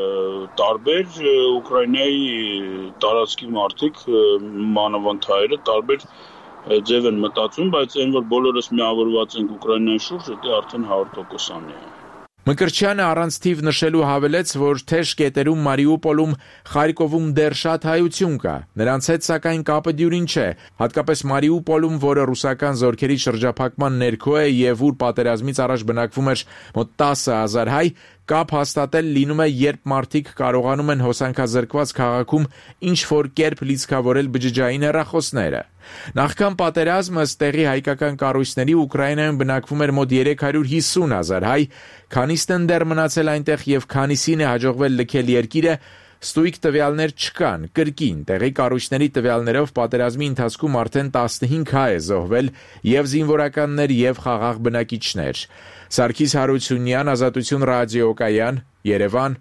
տարբեր Ուկրաինայի տարածքի մարդիկ, մանավանդ հայերը, տարբեր ձև են մտածում, բայց այն, որ բոլորս միավորված ենք Ուկրաինայի շուրջ, դա արդեն հարյուր տոկոսանի է։ Մկրտչյանը առանց թիվ նշելու հավելեց, որ թեժ կետերում, Մարիուպոլում, Խարկովում դեռ շատ հայություն կա։ Նրանց հետ սակայն կապը դյուրին չէ, հատկապես Մարիուպոլում, որը ռուսական զորքերի շրջափակման ներքո է եւ ուր պատերազմից առաջ բնակվում էր մոտ տասը հազար հայ, կապ հաստատել լինում է, երբ մարդիկ կարողանում են հոսանքազրկված քաղաքում ինչ-որ կերպ լիցքավորել բջջային հեռախոսները։ Նախքան պատերազմը տեղի հայկական կառույցների Ուկրաինայում բնակվում էր մոտ երեք հարյուր հիսուն հազար հայ, քանիսն են դեռ մնացել այնտեղ եւ քանիսին է հաջողվել լքել երկիրը, ստույգ տվյալներ չկան։ Կրկին տեղի կառույցների տվյալներով պատերազմի ընթացքում արդեն տասնհինգ հայ է զոհվել, եւ զինվորականներ եւ խաղաղ բնակիչներ։ Սարգիս Հարությունյան, Ազատություն ռադիոկայան, Երևան։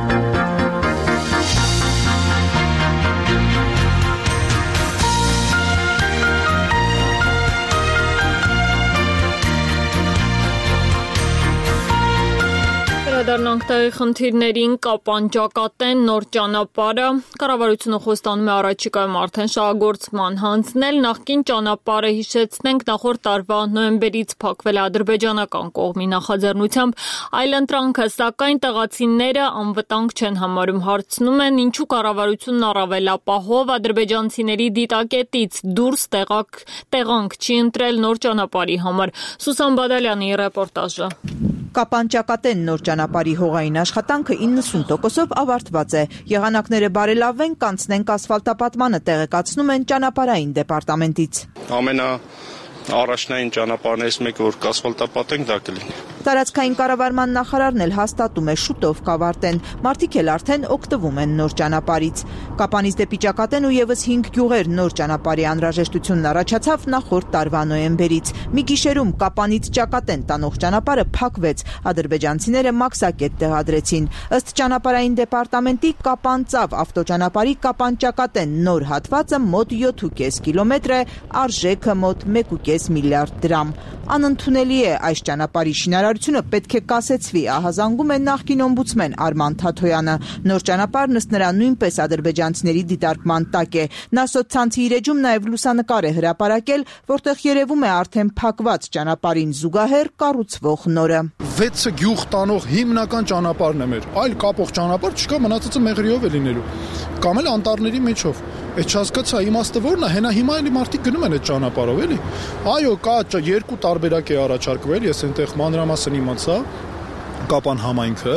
Դառնանք տեղի խնդիրներին, կապանճակատեն նոր ճանապարհը։ Կառավարությունը խոստանում է առաջիկայում արդեն շահագործման հանձնել։ Նախկին ճանապարհը, հիշեցնենք, նախորդ տարվա նոյեմբերից փակվել է ադրբեջանական կողմի նախաձեռնությամբ, այլընտրանքը, սակայն տեղացիները անվտանգ չեն համարում, հարցնում են, ինչու կառավարությունն առավել ապահով ադրբեջանցիների դիտակետից դուրս տեղակ, տեղանք չի ընտրել նոր ճանապարհի համար։ Սուսան Բադալյանի ռեպորտաժը։ Կապանճակատեն նոր ճանապարհի հողային աշխատանքը իննսուն տոկոսով ավարտված է։ Եղանակները բարելավեն, կանցնենք ասֆալտապատմանը, տեղեկացնում են ճանապարհային դեպարտամենտից։ Ամենաառաջնային ճանապարհներից մեկը, որ կասֆալտապատենք, դա կլինի։ Տարածքային կառավարման նախարարն էլ հաստատում է շուտով կավարտեն, մարդիկ էլ արդեն օգտվում են նոր ճանապարհից։ Կապանից դեպի Ճակատեն ու եւս հինգ գյուղեր նոր ճանապարհի անհրաժեշտությունն առաջացավ նախորդ տարվա նոյեմբերից։ Մի գիշերում Կապանից Ճակատեն տանող ճանապարհը փակվեց, ադրբեջանցիները մաքսակետ տեղադրեցին։ Ըստ ճանապարհային դեպարտամենտի Կապան-Ծավ ավտոճանապարհի Կապան-Ճակատեն նոր հատվածը մոտ յոթ ու կես կիլոմետր է, արժեքը մոտ մեկ ու կես միլիարդ դրամ։ Անընդունելի է այս ճանապարհի շինարարությունը պետք է կասեցվի, ահազանգում է նախկին օմբուդսմեն Արման Թաթոյանը։ Նոր ճանապարհն ըստ նրա նույնպես ադրբեջանցիների դիտարկման տակ է։ Նա սոցցանցի իր էջում նաև լուսանկար է հրապարակել, որտեղ երևում է արդեն փակված ճանապարհին զուգահեռ կառուցվող նորը։ վեցը գյուղ տանող հիմնական ճանապարհն է մեր։ Այլ կապող ճանապարհ չկա, մնացածը մեղրիով է լինելու։ Կամ էլ անտառների մեջով։ Այդ չհասկացա իմաստը ո՞րն է, հենա հիմա էլի մարդիկ գնում են այդ ճանապարհով, էլի։ Այո, կա երկու տարբերակ է առաջարկվել, ես այնտեղ մանրամասն իմացա, Կապան համայնքը,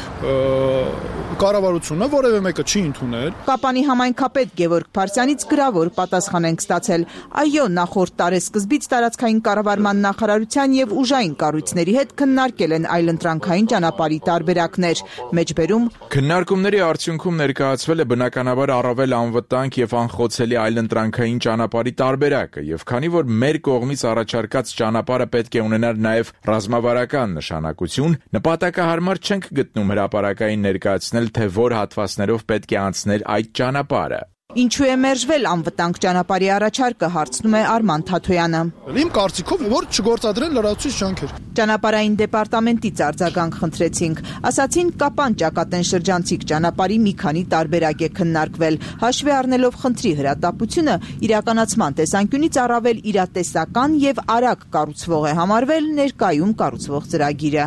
կառավարությունը որևէ մեկը չի ընդունել։ Կապանի համայնքապետ Գևորգ Փարսյանից գրավոր պատասխան ենք ստացել։ Այո, նախորդ տարեսկզբից տարածքային կառավարման նախարարության եւ ուժային կառույցների հետ քննարկել են այլընտրանքային ճանապարհի տարբերակներ։ Մեջբերում քննարկումների արդյունքում ներկայացվել է բնականաբար առավել անվտանգ եւ անխոցելի այլընտրանքային ճանապարհի տարբերակը, եւ քանի որ մեր կողմից առաջարկած ճանապարհը պետք է ունենար նաեւ ռազմավարական նշանակություն, նպատակահարմար չենք գտնում հրապարակային ներկայացնել, թե որ հատվածներով պետք է անցնել այդ ճանապարհը։ Ինչու է մերժվել անվտանգ ճանապարհի առաջարկը, հարցնում է Արման Թաթոյանը։ Իմ կարծիքով որ չգործադրեն լրացուցիչ ջանքեր։ Ճանապարհային դեպարտամենտից արձագանք խնդրեցինք։ Ասացին Կապան-Ճակատեն շրջանցիկ ճանապարհի մի քանի տարբերակ է քննարկվել, հաշվի առնելով խնդրի հրատապությունը, իրականացման տեսանկյունից առավել իրատեսական եւ արագ կառուցվող է համարվել ներկայում կառուցվող ծրագիրը։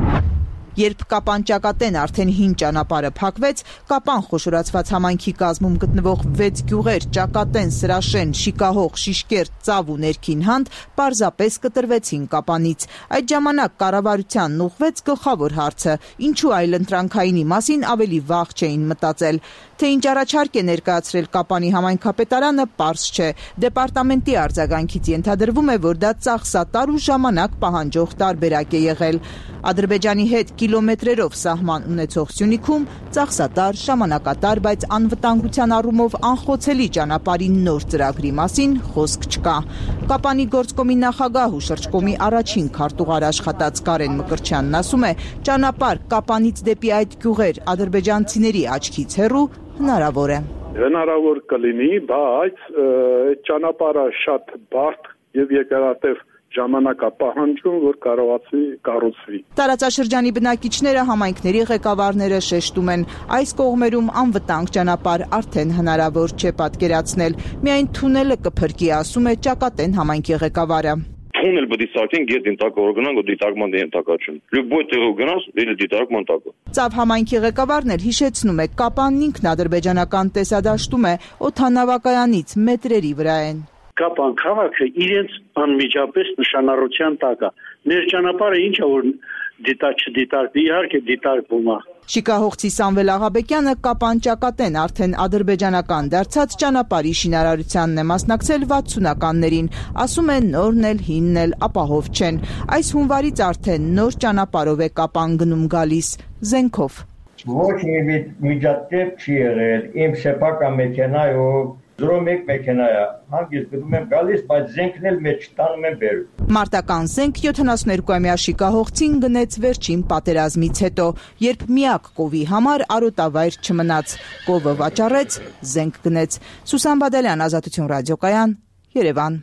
Երբ Կապան-Ճակատեն արդեն հին ճանապարհը փակվեց, Կապան խոշորացված համայնքի կազմում գտնվող վեց գյուղեր՝ Ճակատեն, Սրաշեն, Շիկահող, Շիշկերտ, Ծավ ու Ներքին Հանդ պարզապես կտրվեցին Կապանից։ Այդ ժամանակ կառավարությանն ուղղվեց գլխավոր հարցը՝ ինչու այլընտրանքայինի մասին ավելի վաղ չէին մտածել։ Թե ինչ առաջարկ է ներկայացրել Կապանի համայնքապետարանը, պարզ չէ։ Դեպարտամենտի արձագանքից ենթադրվում է, որ դա ծախսատար ու ժամանակ պահանջող տարբերակ է եղել։ Ադրբեջանի հետ կիլոմետրերով սահման ունեցող Սյունիքում ծախսատար, ժամանակատար, բայց անվտանգության առումով անխոցելի ճանապարհի նոր ծրագրի մասին խոսք չկա։ Կապանի գործկոմի նախագահ ու շրջկոմի առաջին քարտուղար աշխատած Կարեն Մկրտչյանն ասում է, ճանապարհ Կապանից դեպի այդ գյուղեր ադրբեջանցիների աչքից հեռու հնարավոր է։ Հնարավոր կլինի, բայց այդ ճանապարհը շատ բարդ եւ երկարատև ժամանակապահանջում, որ կարողացի կառուցվի։ Տարածաշրջանի բնակիչները, համայնքների ղեկավարները շեշտում են, այս կողմերում անվտանգ ճանապարհ արդեն հնարավոր չէ պատկերացնել։ Միայն թունելը կփրկի, ասում է Ճակատեն համայնքի ղեկավարը։ Թունել պետք է սարքեն գետին տակ օրգնան ու դիտարկման ենթակացում։ Լյուբոյ տեղով գնաս, դե դիտարկման տակ։ Ծավ համայնքի ղեկավարն էլ հիշեցնում է, Կապանն ինքն ադրբեջանական տեսադաշտում է, օդանավակայանից մետրերի վրա են։ Կապան քաղաքը իրենց անմիջապես նշանառության տակ է։ Մեր ճանապարհը ինչ է որ դիտա չդիտարկվի, իհարկե դիտարկվում է։ Շիկահողցի Սամվել Աղաբեկյանը Կապան-Ճակատեն արդեն ադրբեջանական դարձած ճանապարհի շինարարությանն է մասնակցել վաթսունականներին, ասում է նորն էլ հինն էլ ապահով չեն։ Այս հունվարից արդեն նոր ճանապարհով է Կապան գնում գալիս, զենքով։ Ոչ մի միջադեպ չի եղել, իմ սեփական մեքենայով զրո մեկ մեքենա է, հանգիստ գնում եմ գալիս, բայց զենքն էլ մեջ տանում եմ բերում։ Մարտական զենք յոթանասունհինգամյա Շիկահողցին գնեց վերջին պատերազմից հետո, երբ միակ կովի համար արոտավայր չմնաց, կովը վաճառեց, զենք գնեց։ Սուսան Բադալյան, Ազատություն ռադիոկայան, Երևան։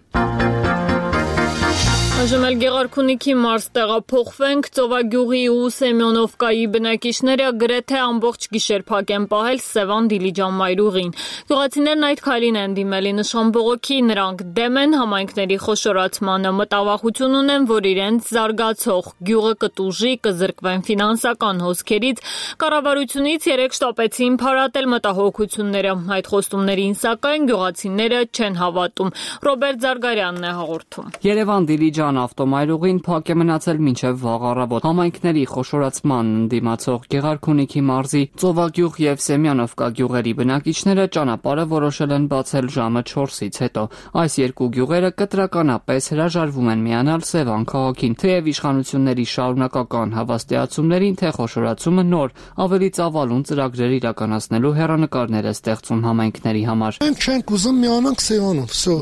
Այժմ էլ Գեղարքունիքի մարզ տեղափոխվենք, Ծովագյուղի ու Սեմյոնովկայի բնակիչները գրեթե ամբողջ գիշեր փակ են պահել Սևան Դիլիջան մայրուղին։ Գյուղացիներն այդ քայլին են դիմել նշանբողոքի, նրանք դեմ են համայնքների խոշորացմանը, մտավախություն ունեն, որ իրենց զարգացող գյուղը կտուժի, կզրկվեն ֆինանսական հոսքերից, կառավարությունից երեք շտապեցին փարատել մտահոգությունները։ Այդ խոստումներին սակայն գյուղացիները չեն հավատում։ Ռոբերտ Զարգարյանն է հաղորդում։ Երևան Դիլիջան Սարսափյան ավտոմայրուղին փակ է մնացել մինչև վաղ առավոտ։ Համայնքների խոշորացման ընդդիմացող Գեղարքունիքի մարզի Ծովագյուղ եւ Սեմյանովկա գյուղերի բնակիչները ճանապարհը որոշել են բացել ժամը չորսից հետո։ Այս երկու գյուղերը կտրականապես հրաժարվում են միանալ Սևան քաղաքին, թեև իշխանությունների շարունակական հավաստիացումներին, թե խոշորացումը նոր, ավելի ծավալուն ծրագրեր իրականացնելու հեռանկարներ է ստեղծում համայնքների համար։ Մենք չենք ուզում միանանք Սևանում, վсё։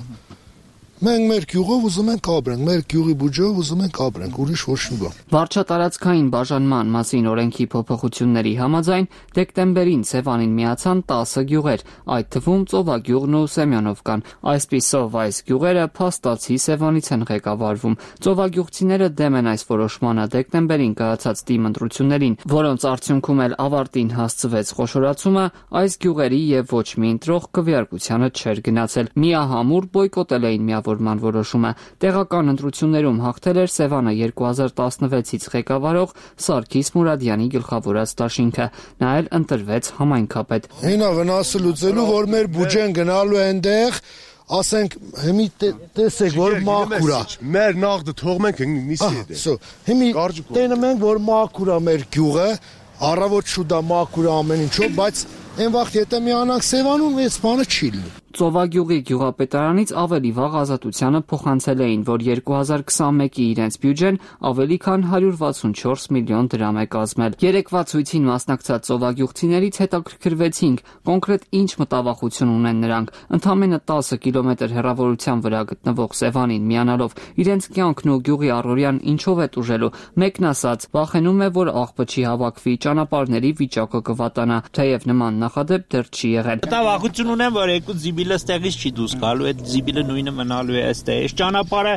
Մենք մեր գյուղով ուզում ենք ապրենք, մեր գյուղի բուջով ուզում ենք ապրենք, ուրիշ ոչ մի բան։ Վարչատարածքային բաժանման մասին օրենքի փոփոխությունների համաձայն դեկտեմբերին Սևանին միացան տասը գյուղեր, այդ թվում Ծովագյուղն ու Սեմյանովկան։ Այսպիսով այս գյուղերը փաստացի Սևանից են ղեկավարվում։ Ծովագյուղցիները դեմ են այս որոշմանը դեկտեմբերին կայացած թիմ ընտրություններին, որոնց արդյունքում էլ ավարտին հասցվեց խոշորացումը, այս գյուղերի եւ ոչ մի ընտրող քվեարկությանը չէր գնացել։ Միահամուռ բոյկոտել էին միավորման որոշումը։ Տեղական ընտրություններում հաղթել էր Սևանը երկու հազար տասնվեցից ղեկավարող Սարգիս Մուրադյանի գլխավորած դաշինքը։ Նա էլ ընտրվեց համայնքապետ։ Հինա վնասը լուծելու, որ մեր բյուջեն գնալու այնտեղ, ասենք, հիմի տեսեք, որ մաքուր է։ Մեր նախ թող մենք նիսի է։ Հիմի տենում ենք, որ մաքուր է մեր գյուղը, առավոտ շուտ է մաքուր է ամեն ինչով, բայց այն վաղ եթե միանանք Սևանում, այս բանը չի լինի։ Ծովագյուղի գյուղապետարանից ավելի վաղ Ազատությանը փոխանցել էին, որ երկու հազար քսանմեկի իրենց բյուջեն ավելի քան հարյուր վաթսունչորս միլիոն դրամ է կազմել։ Երեկվա ցույցին մասնակցած ծովագյուղցիներից հետաքրքրվեցինք կոնկրետ ինչ մտավախություն ունեն նրանք։ Ընդամենը տասը կիլոմետր հեռավորության վրա գտնվող Սևանին միանալով իրենց կյանքն ու գյուղի առօրյան ինչով է տուժելու։ Մեկն ասաց, վախենում է, որ աղբը չի հավաքվի, ճանապարհների վիճակը կվատանա, թեև նման նախադեպ դեռ չի եղել։ Մտավախություն ունեմ, որ երկու զիբիլը ստեղից չի դուրս գալու, այդ զիբիլը նույնը մնալու է այստեղ։ Այս ճանապարհը,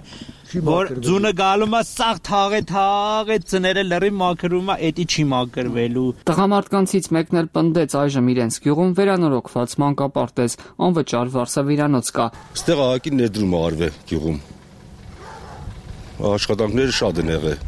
որ ձունը գալու է, սաղ թաղե թաղե ծները լրի մաքրում է, էդի չի մաքրվելու։ Տղամարդկանցից մեկն էլ պնդեց այժմ իրենց գյուղում վերանորոգված մանկապարտեզ, անվճար վարսավիրանոց կա։ Այստեղ ահագին ներդրում է արվել գյուղում։ Աշխատանքները շատ են եղել։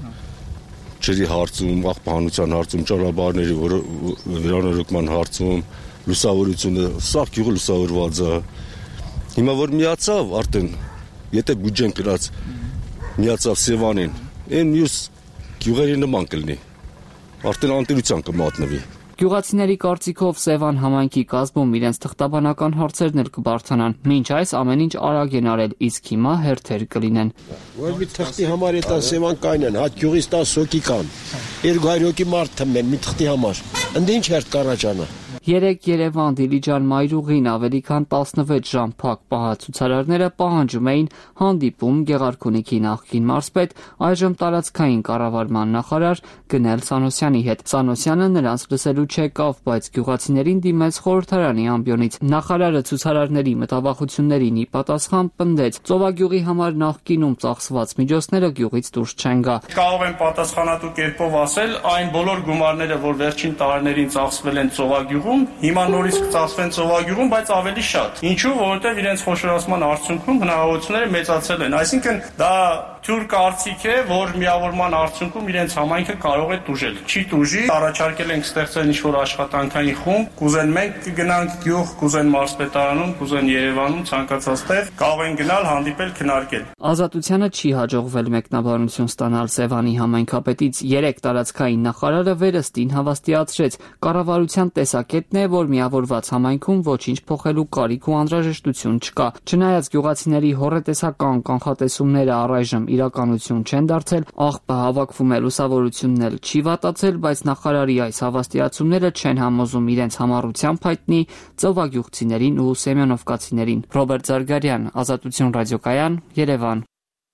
Ջրի հարցում, աղբահանության հարցում, ճանապարհների վերանորոգման հարցում, լուսավորությունը, սա գյուղը լուսավորված է։ Հիմա որ միացավ արդեն, եթե բյուջեն կրած միացավ Սևանին, այն մյուս գյուղերի նման կլինի։ Արդեն անտիրության կմատնվի։ Գյուղացիների կարծիքով Սևան համայնքի կազմում իրենց թղթաբանական հարցերն էլ կբարձրանան։ Մինչ այս ամեն ինչ արագ են արել, իսկ հիմա հերթեր կլինեն։ Որ մի թղթի համար է տա Սևան կայնեն, հատ գյուղից տա սոկի կան։ երկու հարյուր հոգի մարդ թմեն մի թղթի համար։ Ընդ ինչ հերթ կառաջանա։ Երեք Երևան Դիլիջան մայրուղին ավելի քան տասնվեց ժամ փակ պահած ցուցարարները պահանջում էին հանդիպում Գեղարքունիքի նախկին մարզպետ, այժմ տարածքային կառավարման նախարար Գնել Սանոսյանի հետ։ Սանոսյանը նրանց լսելու չեկավ, բայց գյուղացիներին դիմեց խորհրդարանի ամբիոնից։ Նախարարը ցուցարարների մտավախություններին ի պատասխան պնդեց. Ծովագյուղի համար նախկինում ծախսված միջոցները գյուղից դուրս չեն գա։ Կարող եմ պատասխանատու կերպով ասել, այն բոլոր գումարները, որ վերջին տարիներին ծախսվել են Ծովագյուղում, հիմա նորից կծախսվեն Ծովագյուղում, բայց ավելի շատ։ Ինչու՞, որովհետև իրենց խոշորացման արդյունքում հնարավորությունները մեծացել են։ Այսինքն դա թյուր կարծիք է, որ միավորման արդյունքում իրենց համայնքը կարող է տուժել։ Չի տուժի, առաջարկել ենք ստեղծել ինչ-որ աշխատանքային խումբ, կուզեն մենք կգնանք գյուղ, կուզեն մարզպետարանում, կուզեն Երևանում, ցանկացած տեղ, կարող են գնալ, հանդիպել, քննարկել։ Ազատությանը չի հաջողվել մեկնաբանություն ստանալ Սևանի համայնքապետից։ Երեք տարածքային նախարարը վերստին հավաստիացրեց, կառավարության տեսակետն է, որ միավորված համայնքում ոչինչ փոխելու կարիք ու անհրաժեշտություն չկա։ Չնայած գյուղացիների հոռետեսական կանխատեսումները առայժմ իրականություն չեն դարձել, աղբը հավաքվում է, լուսավորությունն էլ չի վատացել, բայց նախարարի այս հավաստիացումները չեն համոզում իրենց համառությամբ հայտնի ծովագյուղցիներին ու սեմյանովկացիներին։ Ռոբերտ Զարգարյան, Ազատություն ռադիոկայան, Երևան։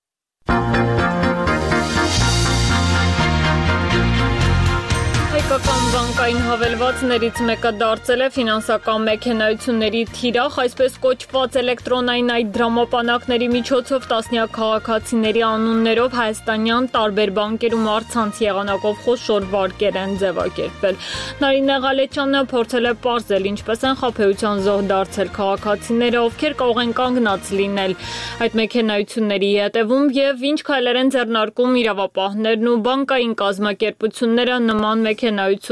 Հայկական բանկային հավելվածներից մեկը դարձել է ֆինանսական մեքենայությունների թիրախ, այսպես կոչված էլեկտրոնային այդ դրամապանակների միջոցով տասնյակ քաղաքացիների անուններով հայաստանյան տարբեր բանկերում առցանց եղանակով խոշոր վարկեր են ձևակերպվել։ Նարինե Ղալեչյանը փորձել է պարզել ինչպես են խաբեության զոհ դարձել քաղաքացիները, ովքեր կարող են կանգնած լինել այդ մեքենայությունների հետևում եւ ինչ քայլեր են ձեռնարկում իրավապահներն ու բանկային կազմակերպությունները նման մեքենայություններ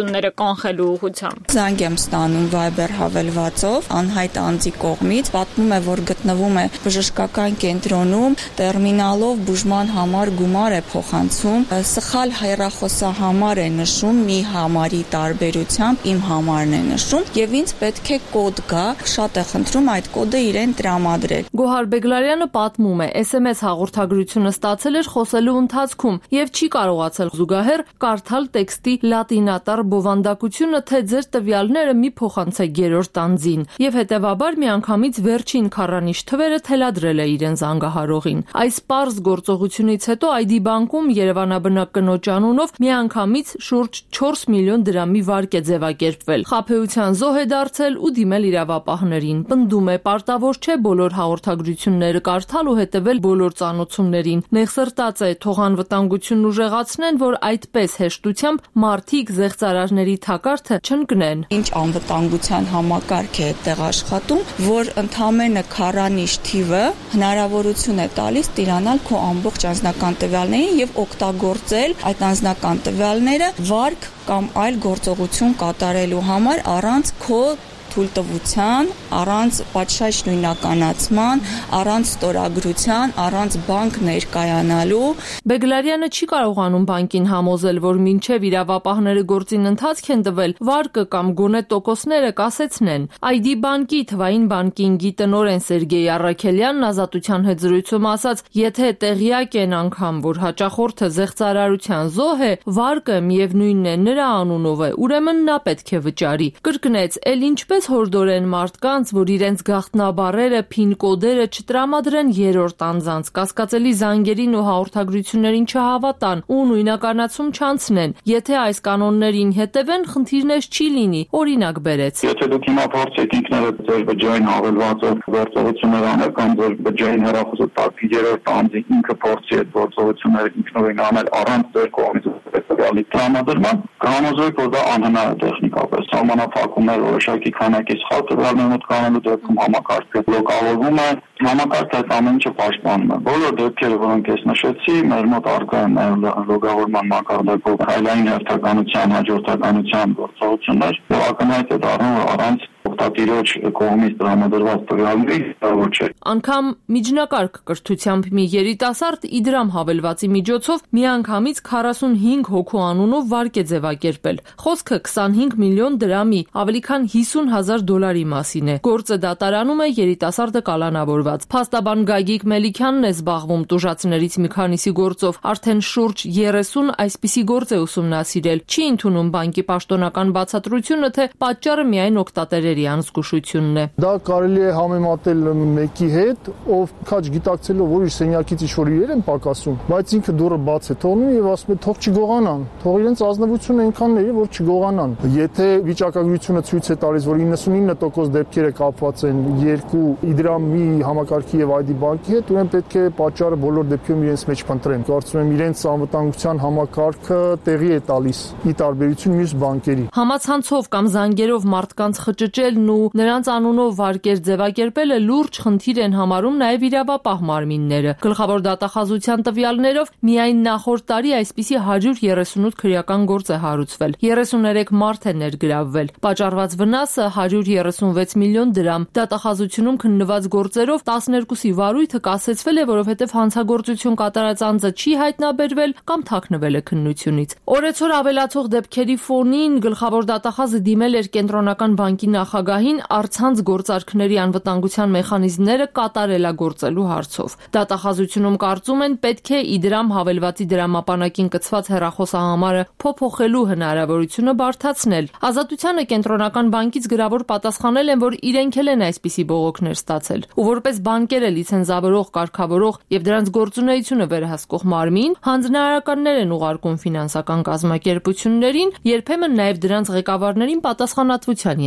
հեղափոխությունները կանխելու ուղղությամբ։ Զանգ եմ ստանում Viber հավելվածով անհայտ անձի կողմից, պատմում է, որ գտնվում է բժշկական կենտրոնում, տերմինալով բուժման համար գումար է փոխանցում, սխալ հեռախոսահամար է նշում, մի համարի տարբերությամբ իմ համարն է նշում եւ ինձ պետք է կոդ գա, շատ է խնդրում այդ կոդը իրեն տրամադրել։ Գոհար Բեգլարյանը պատմում է, S M S հաղորդագրությունը ստացել էր խոսելու ընթացքում եւ չի կարողացել զուգահեռ կարդալ տեքստի լատինատար բովանդակությունը, թե ձեր տվյալները մի փոխանցեք երրորդ անձին, եւ հետեւաբար միանգամից վերջին քառանիշ թվերը թելադրել է իրեն զանգահարողին։ Այս պարզ գործողությունից հետո I D բանկում Երևանաբնակ կնոջ անունով միանգամից շուրջ չորս միլիոն դրամի վարկ է ձևակերպվել։ Խաբեության զոհ է դարձել ու դիմել իրավապահներին։ Պնդում է, պարտավոր չէ բոլոր հաղորդագրությունները կարդալ ու հետևել բոլոր ծանոթություններին։ Նեղսրտած է, թող անվտանգությունն ուժեղացնեն, որ այդպես հեշտությամբ մարդիկ զեղծարարների թակարդը չընկնեն։ Ինչ անվտանգության համակարգ է այդտեղ աշխատում, որ ընդամենը քառանիշ թիվը հնարավորություն է տալիս տիրանալ քո ամբողջ անձնական տվյալներին եւ օգտագործել այդ անձնական տվյալները վարկ կամ այլ գործողություն կատարելու համար առանց քո թույլտվության, առանց պատշաճ նույնականացման, առանց ստորագրության, առանց բանկ ներկայանալու։ Բեգլարյանը չի կարողանում բանկին համոզել, որ մինչև իրավապահները գործին ընթացք են տվել, վարկը կամ գոնե տոկոսները կասեցնեն։ I D բանկի թվային բանկինգի տնօրեն Սերգեյ Առաքելյանն Ազատության հետ զրույցում ասաց, եթե տեղյակ են անգամ, որ հաճախորդը զեղծարարության զոհ է, վարկը միևնույնն է նրա անունով է, ուրեմն նա պետք է վճարի։ Կրկնեց, ել ինչպես հորդորեն մարդկանց, որ իրենց գաղտնաբառերը, փին կոդերը չտրամադրեն երրորդ անձանց, կասկածելի զանգերին ու հաղորդագրություններին չհավատան ու նույնականացում չանցնեն։ Եթե այս կանոններին հետևեն, խնդիրներ չի լինի, օրինակ բերեց։ Եթե դուք հիմա փորձեք ինքներդ ձեր բջջային հավելվածով գործողություններ անել կամ ձեր բջջային հեռախոսը տակ երրորդ անձի ինքը փորձի այդ գործողությունները ինքնուրույն անել առանց ձեր կողմից տվյալի տրամադրման, կհամոզվեք, որ դա անհնար է տեխնիկապես։ Սահմանափակումներ որոշակի քանակի սխալ տվյալներ մոտ կանելու դեպքում համակարգը բլոկավորվում է, համակարգը այդ ամեն ինչը պաշտպանում է։ Բոլոր դեպքերը, որոնք ես նշեցի, մեր մոտ առկա են լոգավորման մակարդակով հայլային հերթականության, հաջորդականության գործողություններ, եւ ակնհայտ է դառնում, որ առանց օգտատիրոջ կողմից տրամադրված տվյալների հնարավոր չէ։ Անկամ միջնակարգ կրթությամբ մի երիտասարդ Իդրամ հավելվածի միջոցով միանգամից քառասունհինգ հոգու անունով վարկ է ձևակերպել։ Խոսքը քսանհինգ միլիոն դրամի, ավելի քան հիսուն հազար դոլարի մասին է։ Գործը դատարանում է, երիտասարդը կալանավորված։ Փաստաբան Գագիկ Մելիքյանն է զբաղվում տուժածներից մի քանիսի գործով, արդեն շուրջ երեսուն այսպիսի գործ է ուսումնասիրել։ Չի ընդունում բանկի պաշտոնական բացատրությունը, թե պատճառը միայն օգտատերերի անզգուշությունն է։ Դա կարելի է համեմատել մեկի հետ, ով քաջ գիտակցելով, որ իր սենյակից ինչ-որ իրեր են պակասում, բայց ինքը դուռը բաց է թողնում եւ ասում է թող չգողանան, թող իրենց ազնվությունը այնքանն է, որ չգողանան։ Եթե վիճակագրությունը ցույց է տալիս, որ իննսունինը տոկոս դեպքերը կապված են երկու Իդրամի համակարգի եւ I D բանկի հետ, ուրեմն պետք է պատճառը բոլոր դեպքերում իրենց մեջ փնտրեն։ Կարծում եմ իրենց անվտանգության համակարգը տեղի է տալիս ի տարբերություն մյուս բանկերի։ Համացանցով կամ զանգերով մարդկանց խճճելն ու նրանց անունով վարկեր ձևակերպելը լուրջ խնդիր են համարում նաև իրավապահ մարմինները։ Գլխավոր դատախազության տվյալներով միայն նախորդ տարի այսպիսի հարյուր երեսունութ քրեական գործ է հարուցվել։ երեսուներեք մարդ է ներգրավվել։ Պատճառված վնասը հարյուր երեսունվեց միլիոն դրամ։ Դատախազությունում քննված գործերով տասներկուսի վարույթը կասեցվել է, որովհետև հանցագործություն կատարած անձը չի հայտնաբերվել կամ թաքնվել է քննությունից։ Օրեցօր ավելացող դեպքերի ֆոնին գլխավոր դատախազը դիմել էր կենտրոնական բանկի նախագահին առցանց գործարքների անվտանգության մեխանիզմները կատարելագործելու հարցով։ Դատախազությունում կարծում են պետք է Իդրամ հավելվածի դրամապանակին կցված հեռախոսահամարը փոփոխելու հնարավորությունը բարդացնել։ Ազատությանը կենտրոնական բանկից գրավոր պատասխանել են, որ իրենք էլ են այսպիսի բողոքներ ստացել, ու որպես բանկերը լիցենզավորող, կարգավորող եւ դրանց գործունեությունը վերահսկող մարմին, հանձնարարականներ են ուղարկում ֆինանսական կազմակերպություններին, երբեմն նաեւ դրանց ղեկավարներին պատասխանատվության ենթարկում։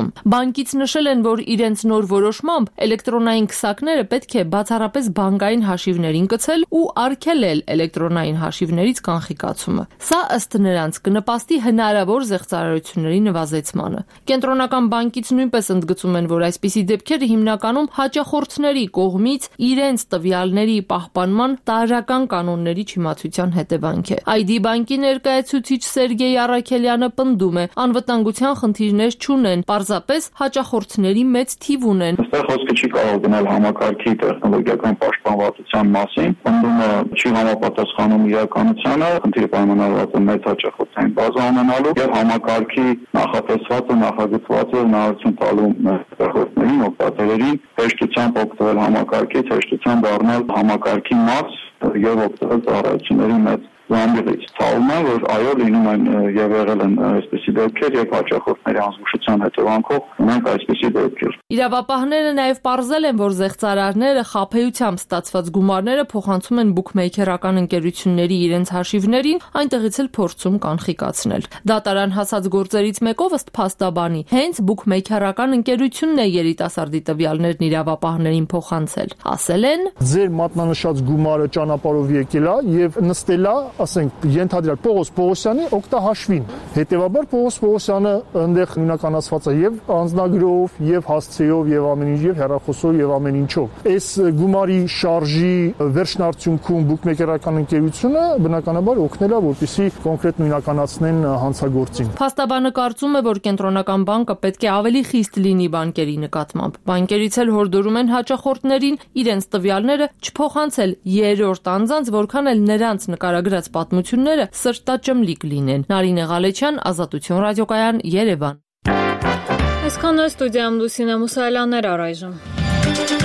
գործում։ Բանկից նշել են, որ իրենց նոր որոշմամբ էլեկտրոնային քսակները պետք է բացառապես բանկային հաշիվներին կցել ու արգելել էլեկտրոնային հաշիվներից կանխիկացումը։ Սա ըստ նրանց կնպաստի հնարավոր զեղծարարությունների նվազեցմանը։ Կենտրոնական բանկից նույնպես ընդգծում են, որ այսպիսի դեպքերը հիմնականում հաճախորդների կողմից իրենց տվյալների պահպանման տարրական կանոնների չիմացության հետևանք է։ Այ դի բանկի ներկայացուցիչ Սերգեյ Առաքելյանը պնդում է, անվտանգության խնդիրներ չունեն, պարզապես հաճախորդների մեծ թիվ ունեն։ Այստեղ խոսքը չի կարող գնալ համակարգի տեխնոլոգիական պաշտպանվածության մասին, պնդումը չի համապատասխանում իրականությանը, խնդիրը պայմանավորված է մեծ հաճախորդային բազա ունենալու եւ համակարգի նախատեսված ու նախագծված է հնարավորություն տալու հաճախորդներին, օգտատերերին հեշտությամբ օգտվել համակարգից, հեշտությամբ դառնալ համակարգի մաս եւ օգտվել ծառայությունների մեծ զամբիղից։ Ցավում է, որ այո, լինում են եւ եղել են այսպիսի դեպքեր եւ հաճախորդների անզգուշության հետևանքով ունենք այսպիսի դեպքեր։ Իրավապահները նաեւ պարզել են, որ զեղծարարները խաբեությամբ ստացված գումարները փոխանցում են բուքմեյքերական ընկերությունների իրենց հաշիվներին, այնտեղից էլ փորձում կանխիկացնել։ Դատարան հասած գործերից մեկով ըստ փաստաբանի հենց բուքմեյքերական ընկերությունն է երիտասարդի տվյալներն իրավապահներին փոխանցել։ Ասել են. Ձեր մատնանշած գումարը ճանապարհով եկել է եւ նստել է, ասենք, ենթադրյալ Պողոս Պողոսյանի օգտահաշվին։ Հետևաբար Պողոս Պողոսյանը այնտեղ նույնականացված է եւ անձնագրով, եւ հասցեով, եւ ամեն ինչ, եւ հեռախոսով, եւ ամեն ինչով։ Այս գումարի շարժի վերջնարդյունքում բուքմեյքերական ընկերությունը բնականաբար օգնել է, որպեսզի կոնկրետ նույնականացնեն հանցագործին։ Փաստաբանը կարծում է, որ կենտրոնական բանկը պետք է ավելի խիստ լինի բանկերի նկատմամբ։ Բանկերից էլ հորդորում են հաճախորդներին իրենց տվյալները չփոխանցել երրորդ անձանց, որքան էլ նրանց նկարագրած պատմությունները սրտաճմլիկ լինեն։ Նարինե Ղալեչյան, Ազատություն ռադիոկայան, Երևան։ Այսքանը ստուդիայում Լուսինե Մուսայելյանն էր առայժմ։